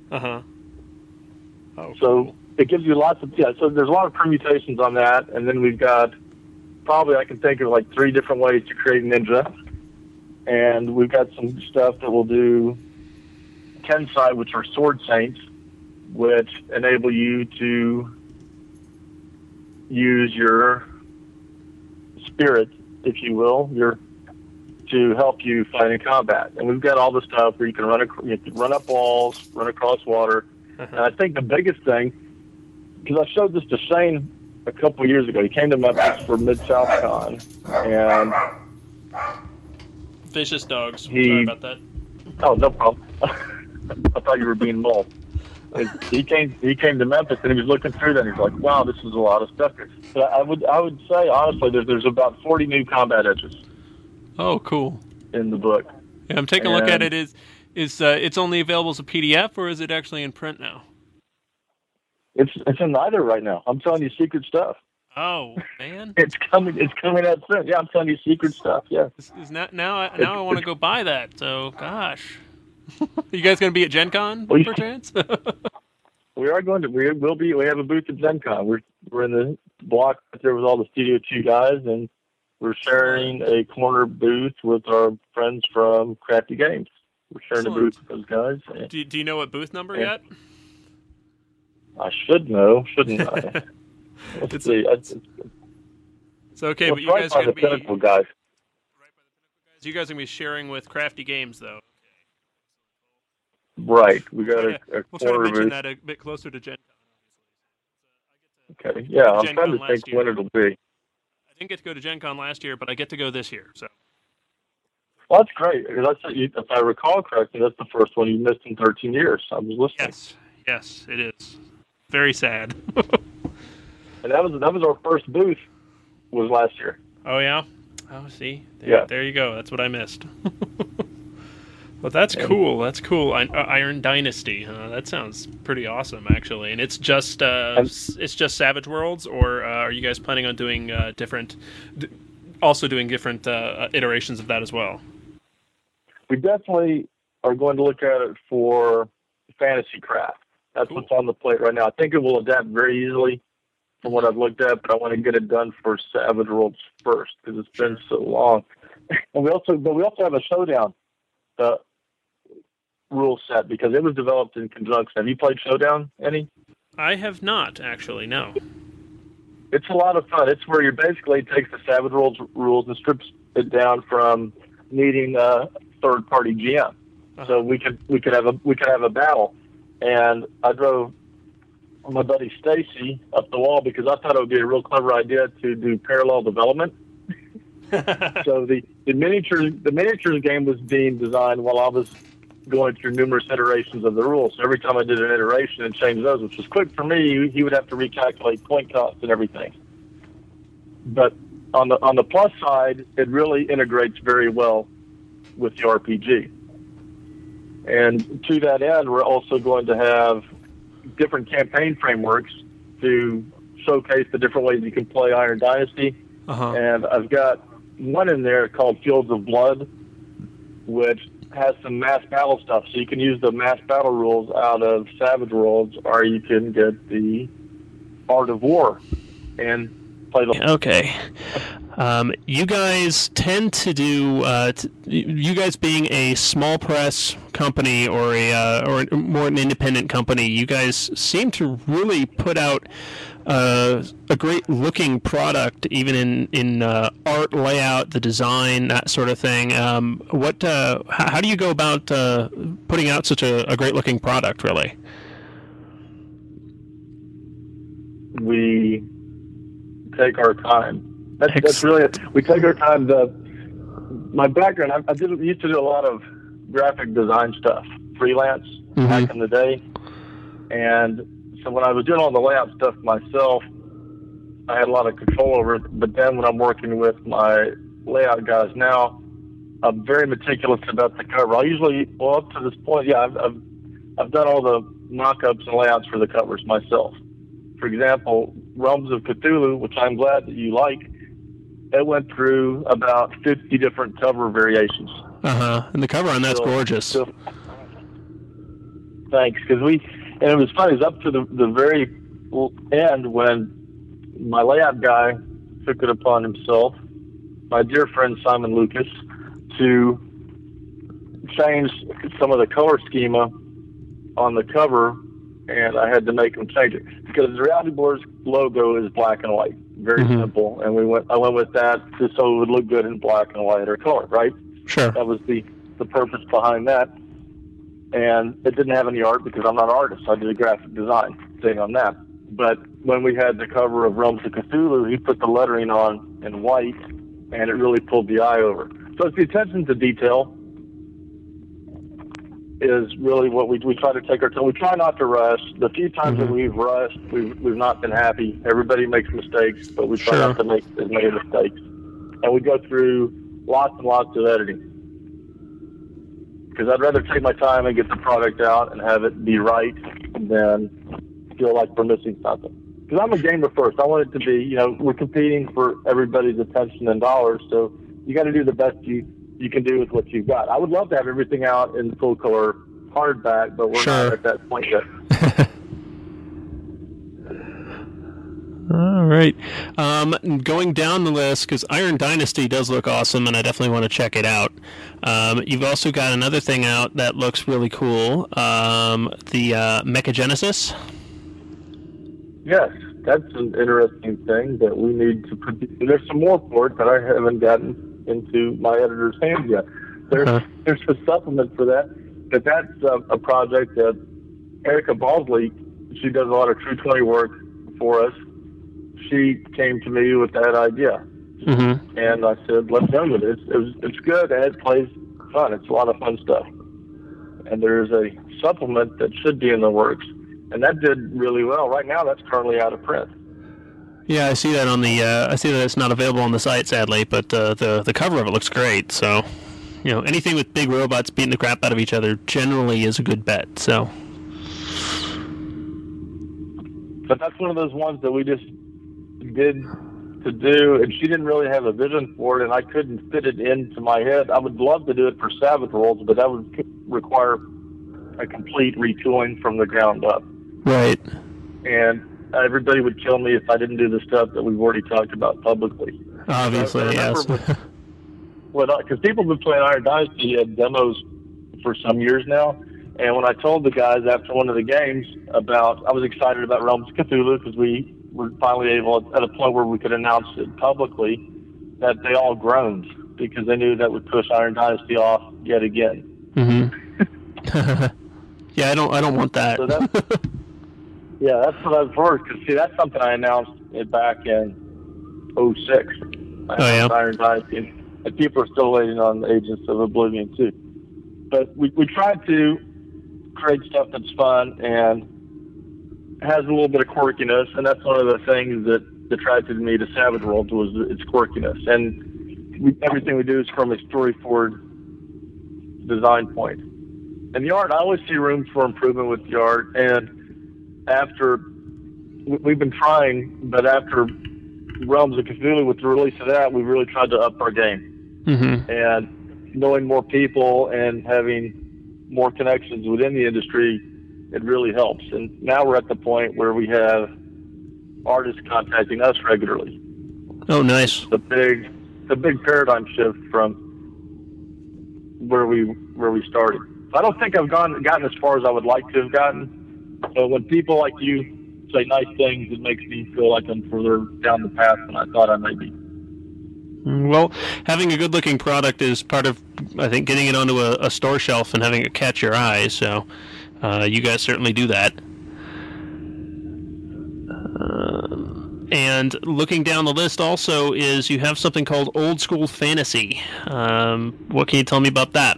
So it gives you lots of, so there's a lot of permutations on that. And then we've got, probably I can think of like 3 different ways to create a ninja. And we've got some stuff that will do Tensai, which are sword saints, which enable you to use your spirit, if you will, to help you fight in combat. And we've got all the stuff where you can run up walls, run across water. And I think the biggest thing, because I showed this to Shane a couple of years ago. He came to Memphis for Mid-South Con, and vicious dogs. Sorry about that. Oh, no problem. I thought you were being mauled. He came to Memphis, and he was looking through that, and he's like, "Wow, this is a lot of stuff." But I would say honestly, there's about 40 new combat edges. Oh, cool. In the book. Yeah, I'm taking a look at it. Is it's only available as a PDF, or is it actually in print now? It's in neither right now. I'm telling you secret stuff. Oh man, it's coming out soon. Yeah, I'm telling you secret stuff. Yeah. Now I want to go buy that. So gosh, you guys going to be at Gen Con perchance? We are going to. We will be. We have a booth at Gen Con. We're in the block there with all the Studio 2 guys, and we're sharing a corner booth with our friends from Crafty Games. We're sharing a booth with those guys. Do you know what booth number yet? I should know, shouldn't I? Let's see. It's okay, but you guys are going to be Pinnacle guys. You guys are going to be sharing with Crafty Games, though. Right. We got a we'll try to mention that a bit closer to Gen Con. Okay. Yeah, I'm trying to think when it'll be. I didn't get to go to Gen Con last year, but I get to go this year. So. Well, that's great. If I recall correctly, that's the first one you missed in 13 years. I was listening. Yes, it is. Very sad. And that was our first booth was last year. Oh, yeah? Oh, see? Yeah. There you go. That's what I missed. Well, that's cool. That's cool. Iron Dynasty. That sounds pretty awesome, actually. And it's just Savage Worlds, or are you guys planning on doing different iterations of that as well? We definitely are going to look at it for Fantasy Craft. That's what's on the plate right now. I think it will adapt very easily from what I've looked at, but I want to get it done for Savage Worlds first because it's been so long. And we also have a Showdown rule set because it was developed in conjunction. Have you played Showdown, any? I have not, actually, no. It's a lot of fun. It's where you basically takes the Savage Worlds rules and strips it down from needing a third-party GM. Uh-huh. So we could have a battle, and I drove my buddy Stacy up the wall because I thought it would be a real clever idea to do parallel development. So the miniatures game was being designed while I was going through numerous iterations of the rules. So every time I did an iteration and changed those, which was quick for me, he would have to recalculate point costs and everything. But on the plus side, it really integrates very well with the RPG. And to that end, we're also going to have different campaign frameworks to showcase the different ways you can play Iron Dynasty. Uh-huh. And I've got one in there called Fields of Blood, which has some mass battle stuff. So you can use the mass battle rules out of Savage Worlds, or you can get the Art of War and play the... Okay. You guys tend to do, you guys being a small press company or more an independent company, you guys seem to really put out a great looking product, even in art, layout, the design, that sort of thing. How do you go about putting out such a great looking product, really? We take our time. That's really it. We take our time. My background, I used to do a lot of graphic design stuff, freelance back in the day. And so when I was doing all the layout stuff myself, I had a lot of control over it. But then when I'm working with my layout guys now, I'm very meticulous about the cover. Up to this point, yeah, I've done all the mock-ups and layouts for the covers myself. For example, Realms of Cthulhu, which I'm glad that you like, it went through about 50 different cover variations. And the cover on that's gorgeous. Thanks, and it was funny. It was up to the very end when my layout guy took it upon himself, my dear friend Simon Lucas, to change some of the color schema on the cover, and I had to make him change it because the Reality Blurs logo is black and white, very simple, and I went with that just so it would look good in black and white or color, right? Sure. That was the purpose behind that, and it didn't have any art because I'm not an artist. I did a graphic design thing on that. But when we had the cover of Realms of Cthulhu, he put the lettering on in white, and it really pulled the eye over. So it's the attention to detail is really what we try to take our time. We try not to rush. The few times that we've rushed, we've not been happy. Everybody makes mistakes, but we try not to make as many mistakes. And we go through lots and lots of editing. Because I'd rather take my time and get the product out and have it be right than feel like we're missing something. Because I'm a gamer first. I want it to be, we're competing for everybody's attention and dollars, so you got to do the best you can do with what you've got. I would love to have everything out in full color hardback, but we're not at that point yet. All right. Going down the list, because Iron Dynasty does look awesome, and I definitely want to check it out. You've also got another thing out that looks really cool, the Mechagenesis. Yes, that's an interesting thing that we need to produce. There's some more for it that I haven't gotten into my editor's hands yet. There's a supplement for that, but that's a project that Erica Balsley, she does a lot of True 20 work for us. She came to me with that idea, and I said, let's go with it. It's good, and it plays fun. It's a lot of fun stuff. And there's a supplement that should be in the works, and that did really well. Right now, that's currently out of print. Yeah, I see that on the. I see that it's not available on the site, sadly, but the cover of it looks great. So, anything with big robots beating the crap out of each other generally is a good bet. So. But that's one of those ones that we just did to do, and she didn't really have a vision for it, and I couldn't fit it into my head. I would love to do it for Savage Worlds, but that would require a complete retooling from the ground up. Right. And everybody would kill me if I didn't do the stuff that we've already talked about publicly. Obviously, yes. Because people have been playing Iron Dynasty at demos for some years now, and when I told the guys after one of the games I was excited about Realms of Cthulhu because we were finally able, at a point where we could announce it publicly, that they all groaned because they knew that would push Iron Dynasty off yet again. Mm-hmm. Yeah, I don't want that. So yeah, that's what I've heard. Because see, that's something I announced back in 2006. Iron Dynasty, and people are still waiting on Agents of Oblivion too. But we tried to create stuff that's fun and has a little bit of quirkiness, and that's one of the things that attracted me to Savage Worlds was its quirkiness. And everything we do is from a story-forward design point. And the art, I always see room for improvement with the art. And we've been trying, but after Realms of Cthulhu, with the release of that, we really tried to up our game. Mm-hmm. And knowing more people and having more connections within the industry, it really helps. And now we're at the point where we have artists contacting us regularly. Oh, nice. The big paradigm shift from where we started. I don't think I've gotten as far as I would like to have gotten. So when people like you say nice things, it makes me feel like I'm further down the path than I thought I might be. Well, having a good-looking product is part of, I think, getting it onto a store shelf and having it catch your eye. So you guys certainly do that. And looking down the list also is you have something called Old School Fantasy. What can you tell me about that?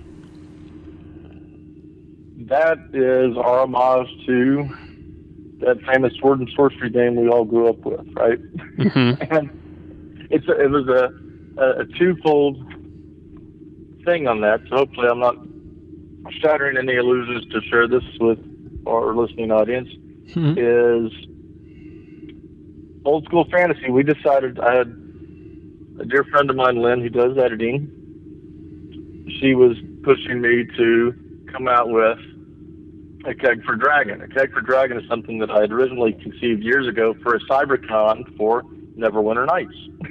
That is our homage to that famous sword and sorcery game we all grew up with, right? Mm-hmm. And it was a twofold thing on that. So hopefully I'm not shattering any illusions to share this with our listening audience. Mm-hmm. Is Old School Fantasy. We decided, I had a dear friend of mine, Lynn, who does editing. She was pushing me to come out with a Keg for Dragon. A Keg for Dragon is something that I had originally conceived years ago for a CyberCon for Neverwinter Nights.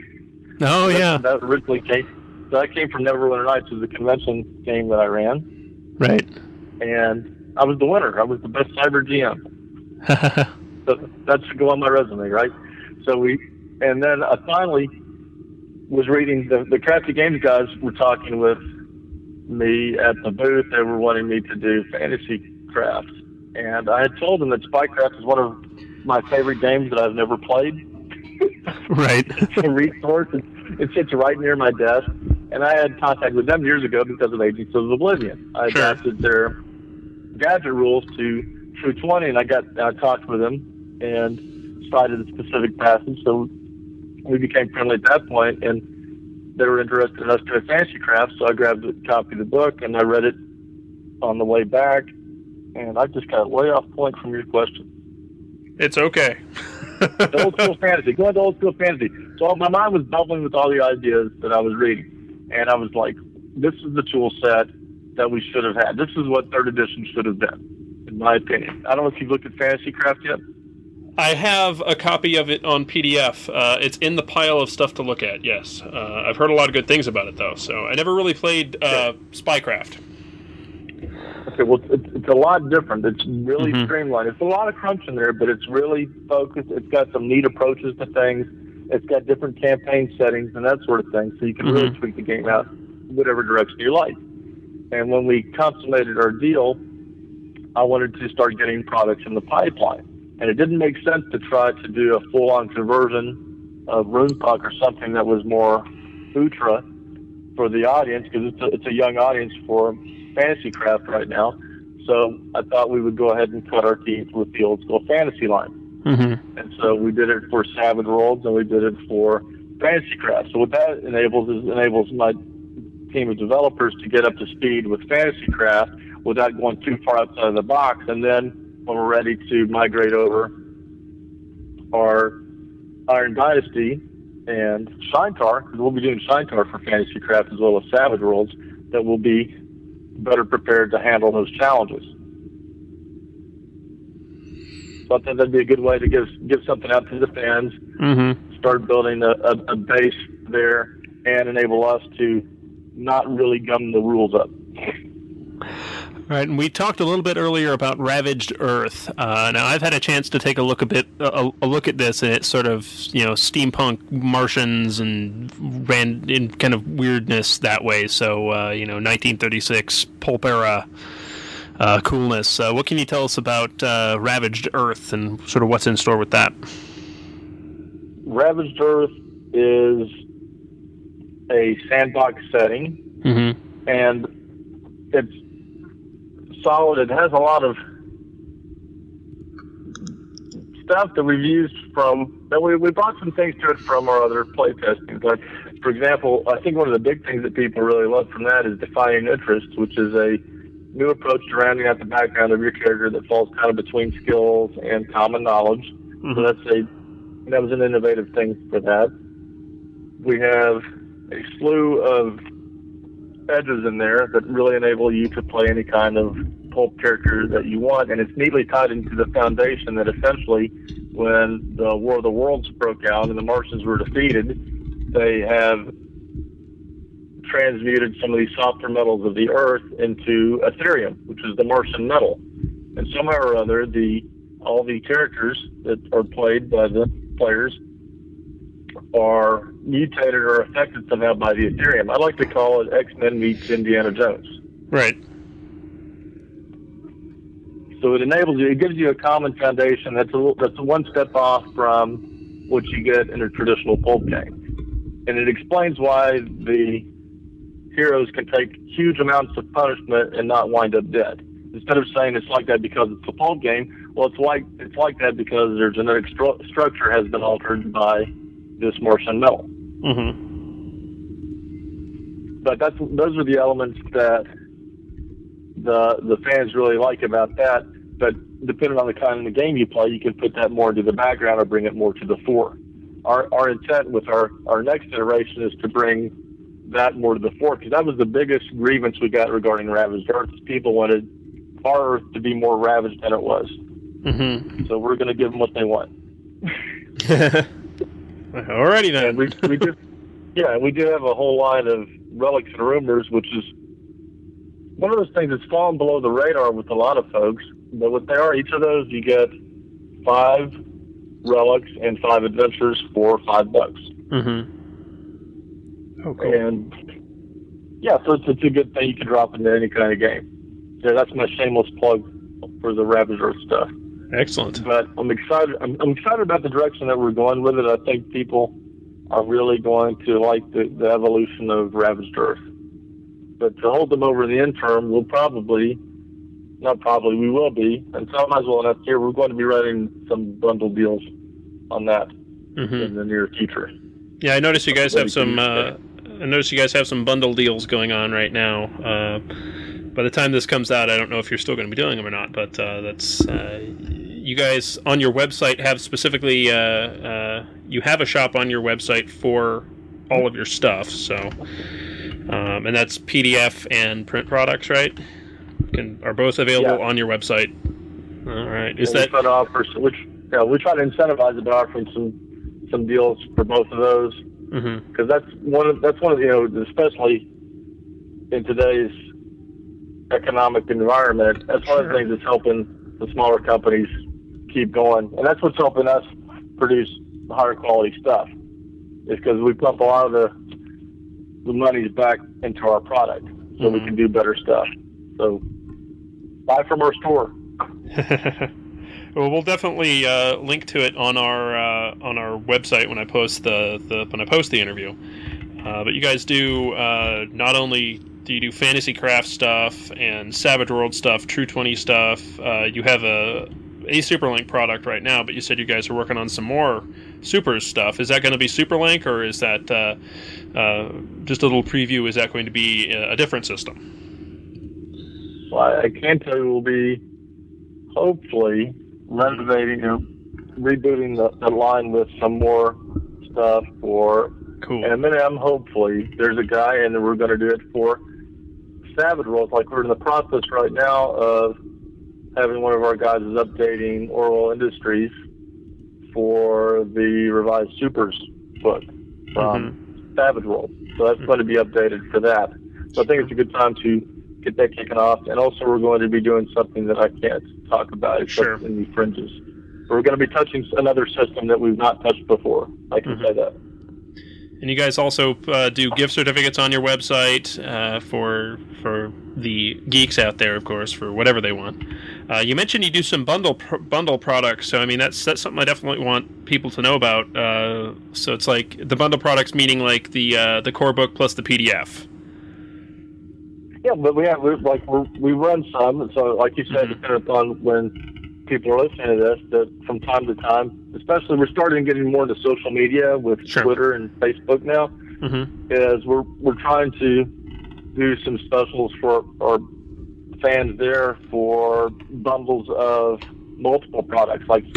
Oh, yeah. That originally came from Neverwinter Nights. It was a convention game that I ran. Right. And I was the winner. I was the best cyber GM. So that should go on my resume, right? And then I finally was reading, the Crafty Games guys were talking with me at the booth. They were wanting me to do fantasy craft. And I had told them that Spycraft is one of my favorite games that I've never played. Right. It's a resource. It sits right near my desk. And I had contact with them years ago because of Agents of Oblivion. I adapted their gadget rules to True 20, and I talked with them and cited a specific passage. So we became friendly at that point, and they were interested in us doing fantasy craft. So I grabbed a copy of the book and I read it on the way back. And I just got way off point from your question. It's okay. Old School Fantasy. Going to Old School Fantasy. So my mind was bubbling with all the ideas that I was reading. And I was like, this is the tool set that we should have had. This is what 3rd edition should have been, in my opinion. I don't know if you've looked at Fantasy Craft yet. I have a copy of it on PDF. It's in the pile of stuff to look at, yes. I've heard a lot of good things about it, though. So I never really played Spycraft. Okay, well, it's a lot different. It's really streamlined. It's a lot of crunch in there, but it's really focused. It's got some neat approaches to things. It's got different campaign settings and that sort of thing, so you can really tweak the game out whatever direction you like. And when we consummated our deal, I wanted to start getting products in the pipeline. And it didn't make sense to try to do a full-on conversion of RunePuck or something that was more ultra for the audience, because it's a young audience for fantasy craft right now. So I thought we would go ahead and cut our teeth with the Old School Fantasy line. Mm-hmm. And so we did it for Savage Worlds, and we did it for Fantasy Craft. So what that enables my team of developers to get up to speed with Fantasy Craft without going too far outside of the box. And then when we're ready to migrate over our Iron Dynasty and Shinetar, because we'll be doing Shinetar for Fantasy Craft as well as Savage Worlds, that will be better prepared to handle those challenges. So I think that'd be a good way to give something out to the fans, start building a base there, and enable us to not really gum the rules up. Right, and we talked a little bit earlier about Ravaged Earth. Now, I've had a chance to take a look at this, and it's sort of steampunk Martians and ran in kind of weirdness that way. So 1936 pulp era coolness. What can you tell us about Ravaged Earth and sort of what's in store with that? Ravaged Earth is a sandbox setting, and it's solid. It has a lot of stuff that we've used we brought some things to it from our other play testing. Like, for example, I think one of the big things that people really love from that is Defining Interests, which is a new approach to rounding out the background of your character that falls kind of between skills and common knowledge. So that was an innovative thing for that. We have a slew of edges in there that really enable you to play any kind of pulp character that you want, and it's neatly tied into the foundation that essentially when the War of the Worlds broke out and the Martians were defeated, they have transmuted some of these softer metals of the Earth into Ethereum, which is the Martian metal. And somehow or other, all the characters that are played by the players are mutated or affected somehow by the Ethereum. I like to call it X-Men meets Indiana Jones. Right. So it gives you a common foundation that's one step off from what you get in a traditional pulp game. And it explains why the heroes can take huge amounts of punishment and not wind up dead. Instead of saying it's like that because it's a pulp game, well, it's like that because their genetic structure has been altered by this Martian metal. But those are the elements that the fans really like about that. But depending on the kind of the game you play, you can put that more into the background or bring it more to the fore. Our intent with our next iteration is to bring that more to the fore, because that was the biggest grievance we got regarding Ravaged Earth. People wanted our Earth to be more ravaged than it was. So we're going to give them what they want. Alrighty then. And we do have a whole line of relics and rumors, which is one of those things that's fallen below the radar with a lot of folks. But what they are, each of those you get 5 relics and 5 adventures for $5. Oh, cool. And yeah, so it's a good thing you can drop into any kind of game. So that's my shameless plug for the Ravaged Earth stuff. Excellent. But I'm excited. I'm excited about the direction that we're going with it. I think people are really going to like the evolution of Ravaged Earth. But to hold them over in the interim, we will be, and so I might as well announce here, we're going to be running some bundle deals on that in the near future. Yeah, I noticed you guys have some. I noticed you guys have some bundle deals going on right now. By the time this comes out, I don't know if you're still going to be doing them or not. But that's you guys on your website have specifically. You have a shop on your website for all of your stuff. So, and that's PDF and print products, right? Are both available on your website? All right. We try to incentivize it by offering some deals for both of those, because that's one of the especially in today's economic environment, that's one of the things that's helping the smaller companies keep going, and that's what's helping us produce higher quality stuff. Is because we pump a lot of the monies back into our product, so we can do better stuff. So buy from our store. Well, we'll definitely link to it on our website when I post the interview. But you guys do not only do you do Fantasy Craft stuff and Savage World stuff, True 20 stuff. You have a a Superlink product right now, but you said you guys are working on some more Super stuff. Is that going to be Superlink, or is that just a little preview? Is that going to be a different system? Well, I can tell you we'll be hopefully renovating or rebooting the line with some more stuff for. Cool. And a minute, hopefully there's a guy, and we're going to do it for Savage Worlds. Like, we're in the process right now of having one of our guys is updating Orwell Industries for the revised Supers book from Savage Worlds. So that's going to be updated for that. So I think it's a good time to get that kicking off. And also, we're going to be doing something that I can't talk about except in the fringes. We're going to be touching another system that we've not touched before. I can say that. And you guys also do gift certificates on your website for the geeks out there, of course, for whatever they want. You mentioned you do some bundle products, so I mean that's something I definitely want people to know about. So it's like the bundle products, meaning like the core book plus the PDF. Yeah, but we run some. So like you said, depending upon when people are listening to this, that from time to time, especially we're starting getting more into social media with Twitter and Facebook now, is we're trying to do some specials for our fans there for bundles of multiple products. Like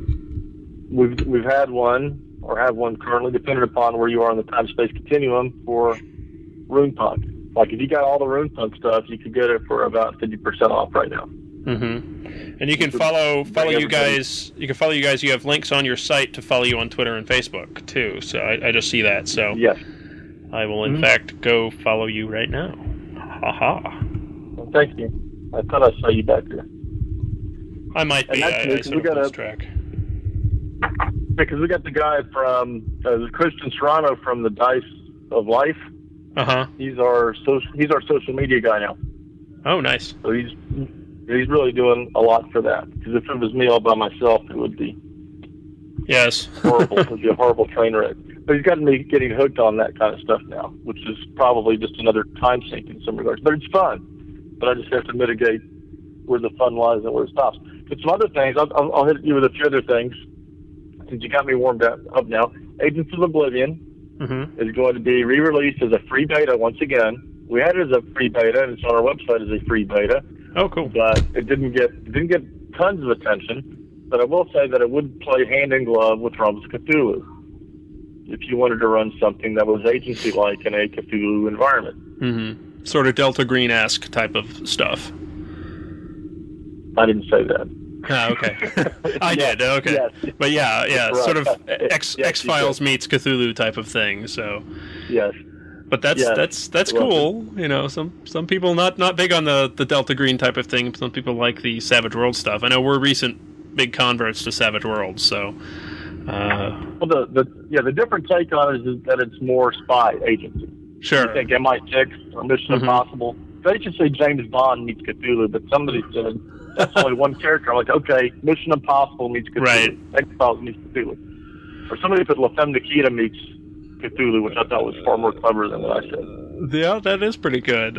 we've had one or have one currently, depending upon where you are in the time-space continuum, for RunePunk. Like if you got all the RunePunk stuff, you could get it for about 50% off right now. And you can follow you guys. You can follow you guys. You have links on your site to follow you on Twitter and Facebook too. So I just see that. So yes, I will in fact go follow you right now. Well, thank you. I thought I saw you back there. I might be. I sort of lost track. Because we got the guy from Christian Serrano from the Dice of Life. He's our social media guy now. Oh, nice. So he's really doing a lot for that. Because if it was me all by myself, it would be horrible. It would be a horrible train wreck. But he's got me getting hooked on that kind of stuff now, which is probably just another time sink in some regards. But it's fun. But I just have to mitigate where the fun lies and where it stops. But some other things, I'll hit you with a few other things, since you got me warmed up now. Agents of Oblivion is going to be re-released as a free beta once again. We had it as a free beta, and it's on our website as a free beta. Oh, cool. But it didn't get tons of attention. But I will say that it would play hand in glove with Realms of Cthulhu if you wanted to run something that was agency-like in a Cthulhu environment. Sort of Delta Green-esque type of stuff. I didn't say that. Ah, okay. I did. Okay. Yes. But yeah, right. Sort of X-Files meets Cthulhu type of thing. So. Yes. But that's cool. You know, some people not big on the Delta Green type of thing. Some people like the Savage World stuff. I know we're recent big converts to Savage World. So. Well, the different take on it is that it's more spy agency. Sure. You think MI6 or Mission Impossible. They should say James Bond meets Cthulhu, but somebody said that's only one character. I'm like, okay, Mission Impossible meets Cthulhu. Right. X-Files meets Cthulhu. Or somebody put La Femme Nikita meets Cthulhu, which I thought was far more clever than what I said. Yeah, that is pretty good.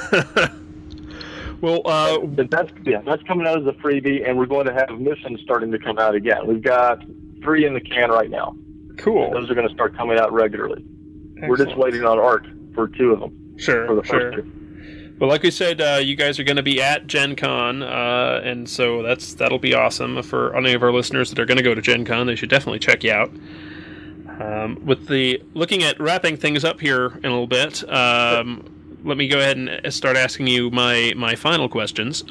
Well, that's coming out as a freebie, and we're going to have missions starting to come out again. We've got 3 in the can right now. Cool. Those are going to start coming out regularly. Excellent. We're just waiting on art for 2 of them. Sure, for the first 2. Well, like we said, you guys are going to be at Gen Con, and so that'll be awesome. For any of our listeners that are going to go to Gen Con, they should definitely check you out. Looking at wrapping things up here in a little bit, let me go ahead and start asking you my final questions.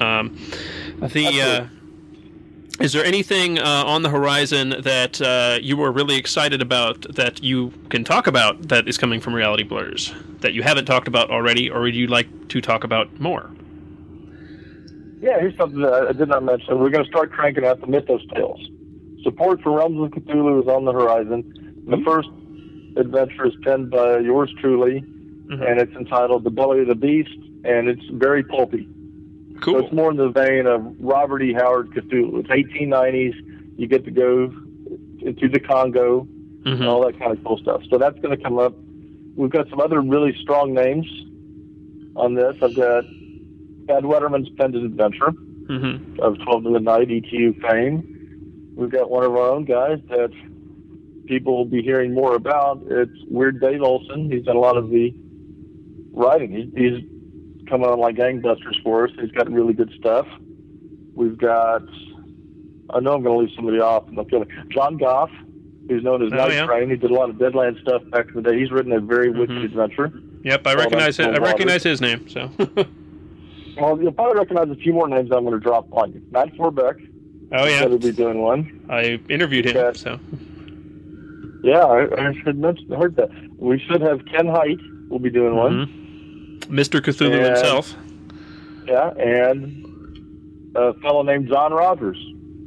Is there anything on the horizon that you were really excited about that you can talk about that is coming from Reality Blurs that you haven't talked about already, or would you like to talk about more? Yeah, here's something that I did not mention. We're going to start cranking out the Mythos Tales. Support for Realms of Cthulhu is on the horizon. The first adventure is penned by yours truly, and it's entitled The Belly of the Beast, and it's very pulpy. Cool. So it's more in the vein of Robert E. Howard Cthulhu. It's 1890s. You get to go into the Congo and all that kind of cool stuff. So that's going to come up. We've got some other really strong names on this. I've got Ed Wetterman's Pendant Adventure. of 12 to Midnight ETU fame. We've got one of our own guys that people will be hearing more about. It's Weird Dave Olson. He's done a lot of the writing. He's coming on like gangbusters for us. He's got really good stuff. We've got, I know I'm going to leave somebody off, and they'll kill me. John Goff, who's known as Night Train. He did a lot of Deadlands stuff back in the day. He's written a very wicked adventure. Yep, I recognize it. I recognize his name. So. Well, you'll probably recognize a few more names I'm going to drop on you. Matt Forbeck. Oh yeah, he'll be doing one. I interviewed him. So. Yeah, I heard that. We should have Ken Hite. Will be doing one. Mr. Cthulhu himself. Yeah, and a fellow named John Rogers.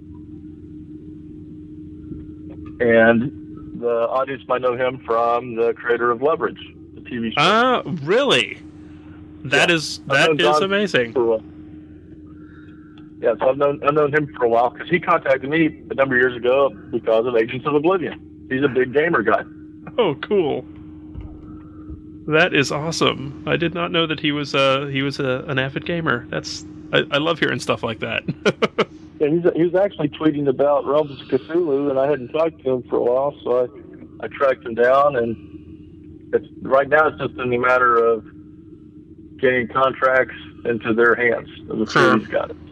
And the audience might know him from the creator of Leverage, the TV show. Really? That is amazing. Yeah, so I've known him for a while because he contacted me a number of years ago because of Agents of Oblivion. He's a big gamer guy. Oh, cool. That is awesome. I did not know that he was an avid gamer. I love hearing stuff like that. Yeah, he was actually tweeting about Realms of Cthulhu, and I hadn't talked to him for a while, so I tracked him down, and right now it's just in the matter of getting contracts into their hands. The series got it.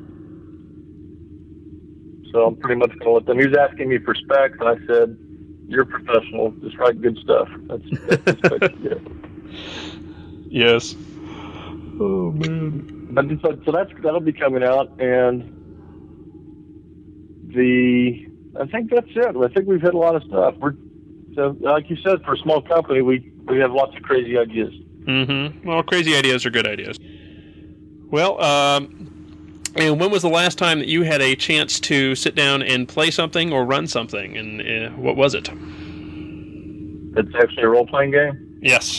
So I'm pretty much going to let them. He was asking me for specs, and I said, "You're a professional. Just write good stuff." That's what you do. Yes. Oh man. But so that'll be coming out, and I think that's it. I think we've hit a lot of stuff. So like you said, for a small company, we have lots of crazy ideas. Mm-hmm. Well, crazy ideas are good ideas. Well, and when was the last time that you had a chance to sit down and play something or run something? And what was it? It's actually a role-playing game? Yes.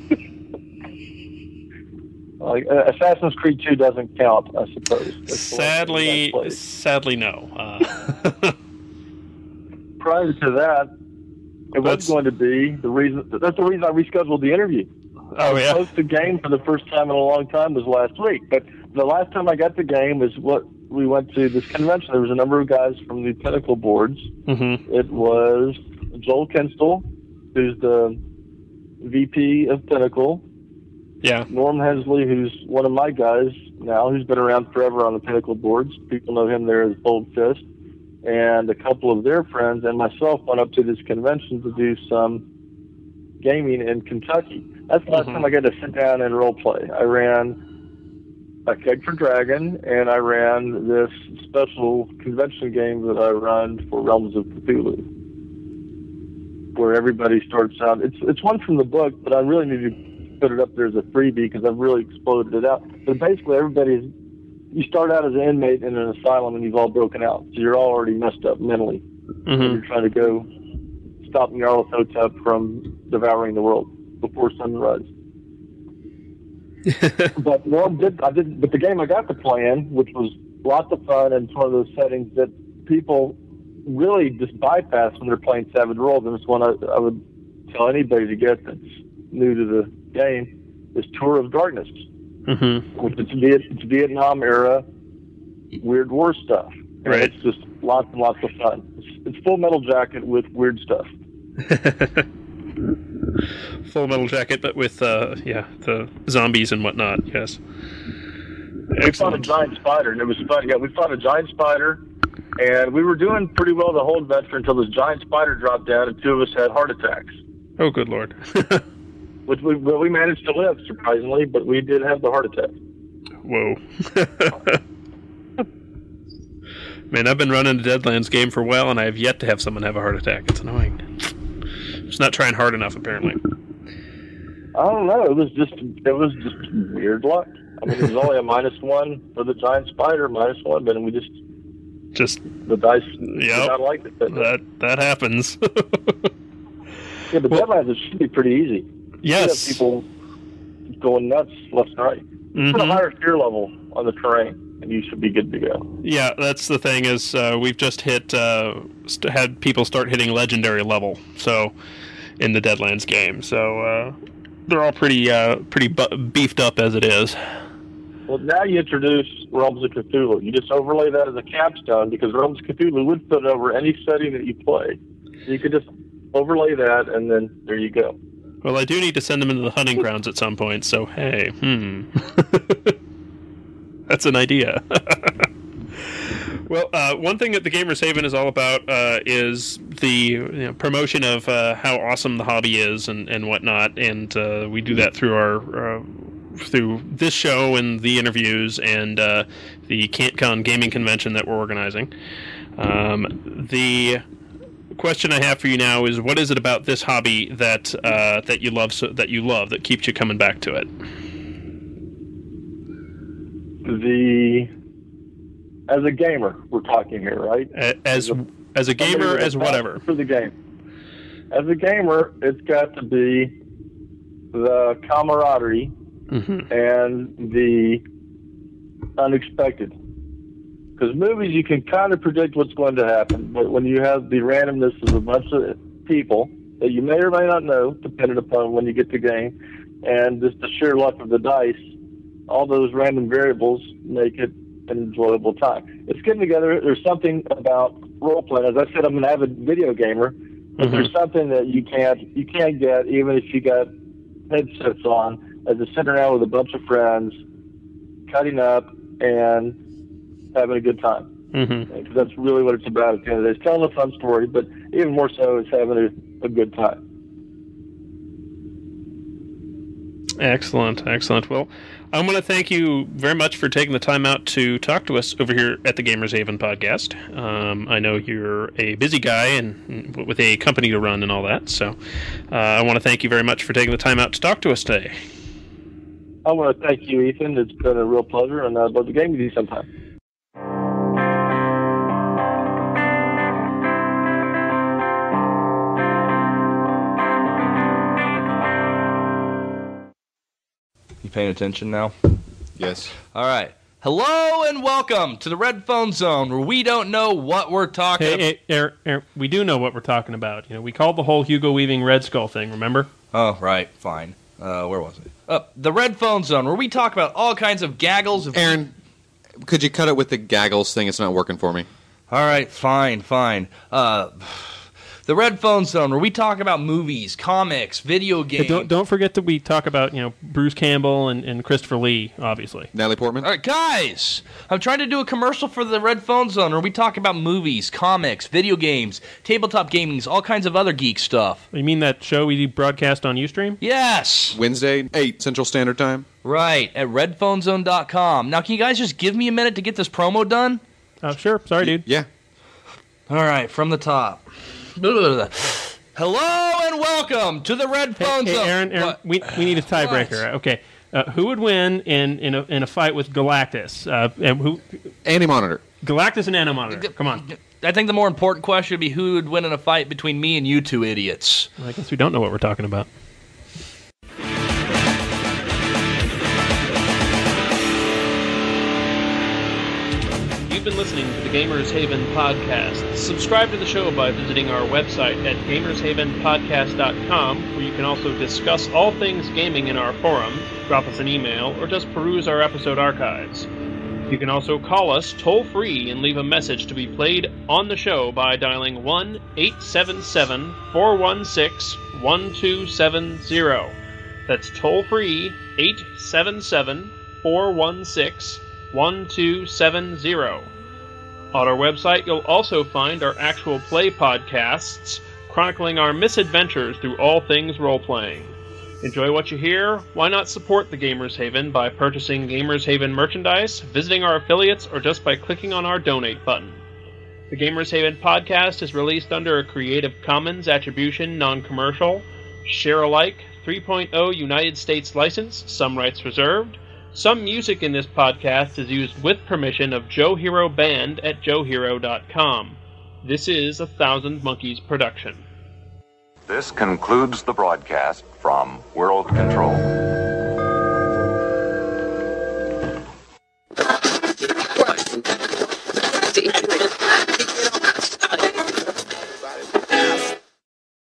Assassin's Creed 2 doesn't count, I suppose. Sadly, no. Prior to that, it was going to be the reason. That's the reason I rescheduled the interview. Oh, yeah. I was supposed to game for the first time in a long time was last week, but the last time I got the game was what we went to this convention. There was a number of guys from the Pinnacle boards. Mm-hmm. It was Joel Kinstall, who's the VP of Pinnacle. Yeah. Norm Hensley, who's one of my guys now, who's been around forever on the Pinnacle boards. People know him there as Bold Fist. And a couple of their friends and myself went up to this convention to do some gaming in Kentucky. That's the last time I got to sit down and role play. I ran a Keg for Dragon, and I ran this special convention game that I run for Realms of Cthulhu, where everybody starts out. It's one from the book, but I really need to put it up there as a freebie because I've really exploded it out. But basically, you start out as an inmate in an asylum, and you've all broken out, so you're all already messed up mentally. Mm-hmm. You're trying to go stop Nyarlathotep from devouring the world before sunrise. But but the game I got to play in, which was lots of fun, and it's one of those settings that people really just bypass when they're playing Savage Worlds, and it's one I would tell anybody to get that's new to the game, is Tour of Darkness, which is Vietnam era Weird War stuff. And it's just lots and lots of fun. It's Full Metal Jacket with weird stuff. Full Metal Jacket, but with the zombies and whatnot. Yes. We fought a giant spider, and it was fun. Yeah, we fought a giant spider, and we were doing pretty well the whole adventure until this giant spider dropped down, and two of us had heart attacks. Oh, good Lord. Which we managed to live, surprisingly, but we did have the heart attack. Whoa. Man, I've been running the Deadlands game for a while, and I have yet to have someone have a heart attack. It's annoying. Just not trying hard enough, apparently. I don't know. It was just weird luck. I mean, it was only a -1 for the giant spider, -1, but we just the dice did not like it. That happens. Yeah, but Deadlands should be pretty easy. Yes. You have people going nuts left and right. Put a higher fear level on the terrain, and you should be good to go. Yeah, that's the thing is we've just had people start hitting legendary level. So in the Deadlands game, so they're all pretty beefed up as it is. Well, now you introduce Realms of Cthulhu. You just overlay that as a capstone because Realms of Cthulhu would fit over any setting that you play. So you could just overlay that, and then there you go. Well, I do need to send them into the hunting grounds at some point, so hey, that's an idea. Well, one thing that the Gamers Haven is all about is the promotion of how awesome the hobby is and whatnot, and we do that through our through this show and the interviews and the CantCon gaming convention that we're organizing. The question I have for you now is, what is it about this hobby that that you love that keeps you coming back to it? As a gamer, we're talking here, right? As a gamer, as whatever. For the game. As a gamer, it's got to be the camaraderie and the unexpected. Because movies, you can kind of predict what's going to happen, but when you have the randomness of a bunch of people that you may or may not know, depending upon when you get the game, and just the sheer luck of the dice, all those random variables make it an enjoyable time. It's getting together. There's something about role playing. As I said, I'm an avid video gamer, but there's something that you can't get even if you got headsets on, as a sitting around with a bunch of friends, cutting up and having a good time. Because that's really what it's about at the end of the day. It's telling a fun story, but even more so, it's having a good time. Excellent. Well, I want to thank you very much for taking the time out to talk to us over here at the Gamers Haven podcast. I know you're a busy guy and with a company to run and all that, so I want to thank you very much for taking the time out to talk to us today. I want to thank you, Ethan. It's been a real pleasure, and I'd love to game with you sometime. You paying attention now? Yes. All right. Hello and welcome to the Red Phone Zone, where we don't know what we're talking about. Hey, Eric, we do know what we're talking about. We called the whole Hugo Weaving Red Skull thing, remember? Oh, right. Fine. Where was it? The Red Phone Zone, where we talk about all kinds of gaggles of... Aaron, could you cut it with the gaggles thing? It's not working for me. All right, fine. The Red Phone Zone, where we talk about movies, comics, video games. Don't forget that we talk about Bruce Campbell and Christopher Lee, obviously. Natalie Portman. All right, guys, I'm trying to do a commercial for the Red Phone Zone, where we talk about movies, comics, video games, tabletop gaming, all kinds of other geek stuff. You mean that show we broadcast on Ustream? Yes. Wednesday, 8 Central Standard Time. Right, at redphonezone.com. Now, can you guys just give me a minute to get this promo done? Sure. Sorry, dude. Yeah. All right, from the top. Hello and welcome to the Red Phone Zone. Aaron, we need a tiebreaker. Okay, who would win in a fight with Galactus? Anti-Monitor. Galactus and Anti-Monitor. Come on. I think the more important question would be who would win in a fight between me and you two idiots. Well, I guess we don't know what we're talking about. You've been listening to the Gamers Haven podcast. Subscribe to the show by visiting our website at gamershavenpodcast.com, where you can also discuss all things gaming in our forum, drop us an email, or just peruse our episode archives. You can also call us toll-free and leave a message to be played on the show by dialing 1-877-416-1270. That's toll-free, 877-416-1270. On our website, you'll also find our actual play podcasts chronicling our misadventures through all things role-playing. Enjoy what you hear? Why not support the Gamers Haven by purchasing Gamers Haven merchandise, visiting our affiliates, or just by clicking on our donate button? The Gamers Haven podcast is released under a Creative Commons Attribution Non-Commercial, Share-alike 3.0 United States license, some rights reserved. Some music in this podcast is used with permission of Joe Hero Band at joehero.com. This is a Thousand Monkeys production. This concludes the broadcast from World Control.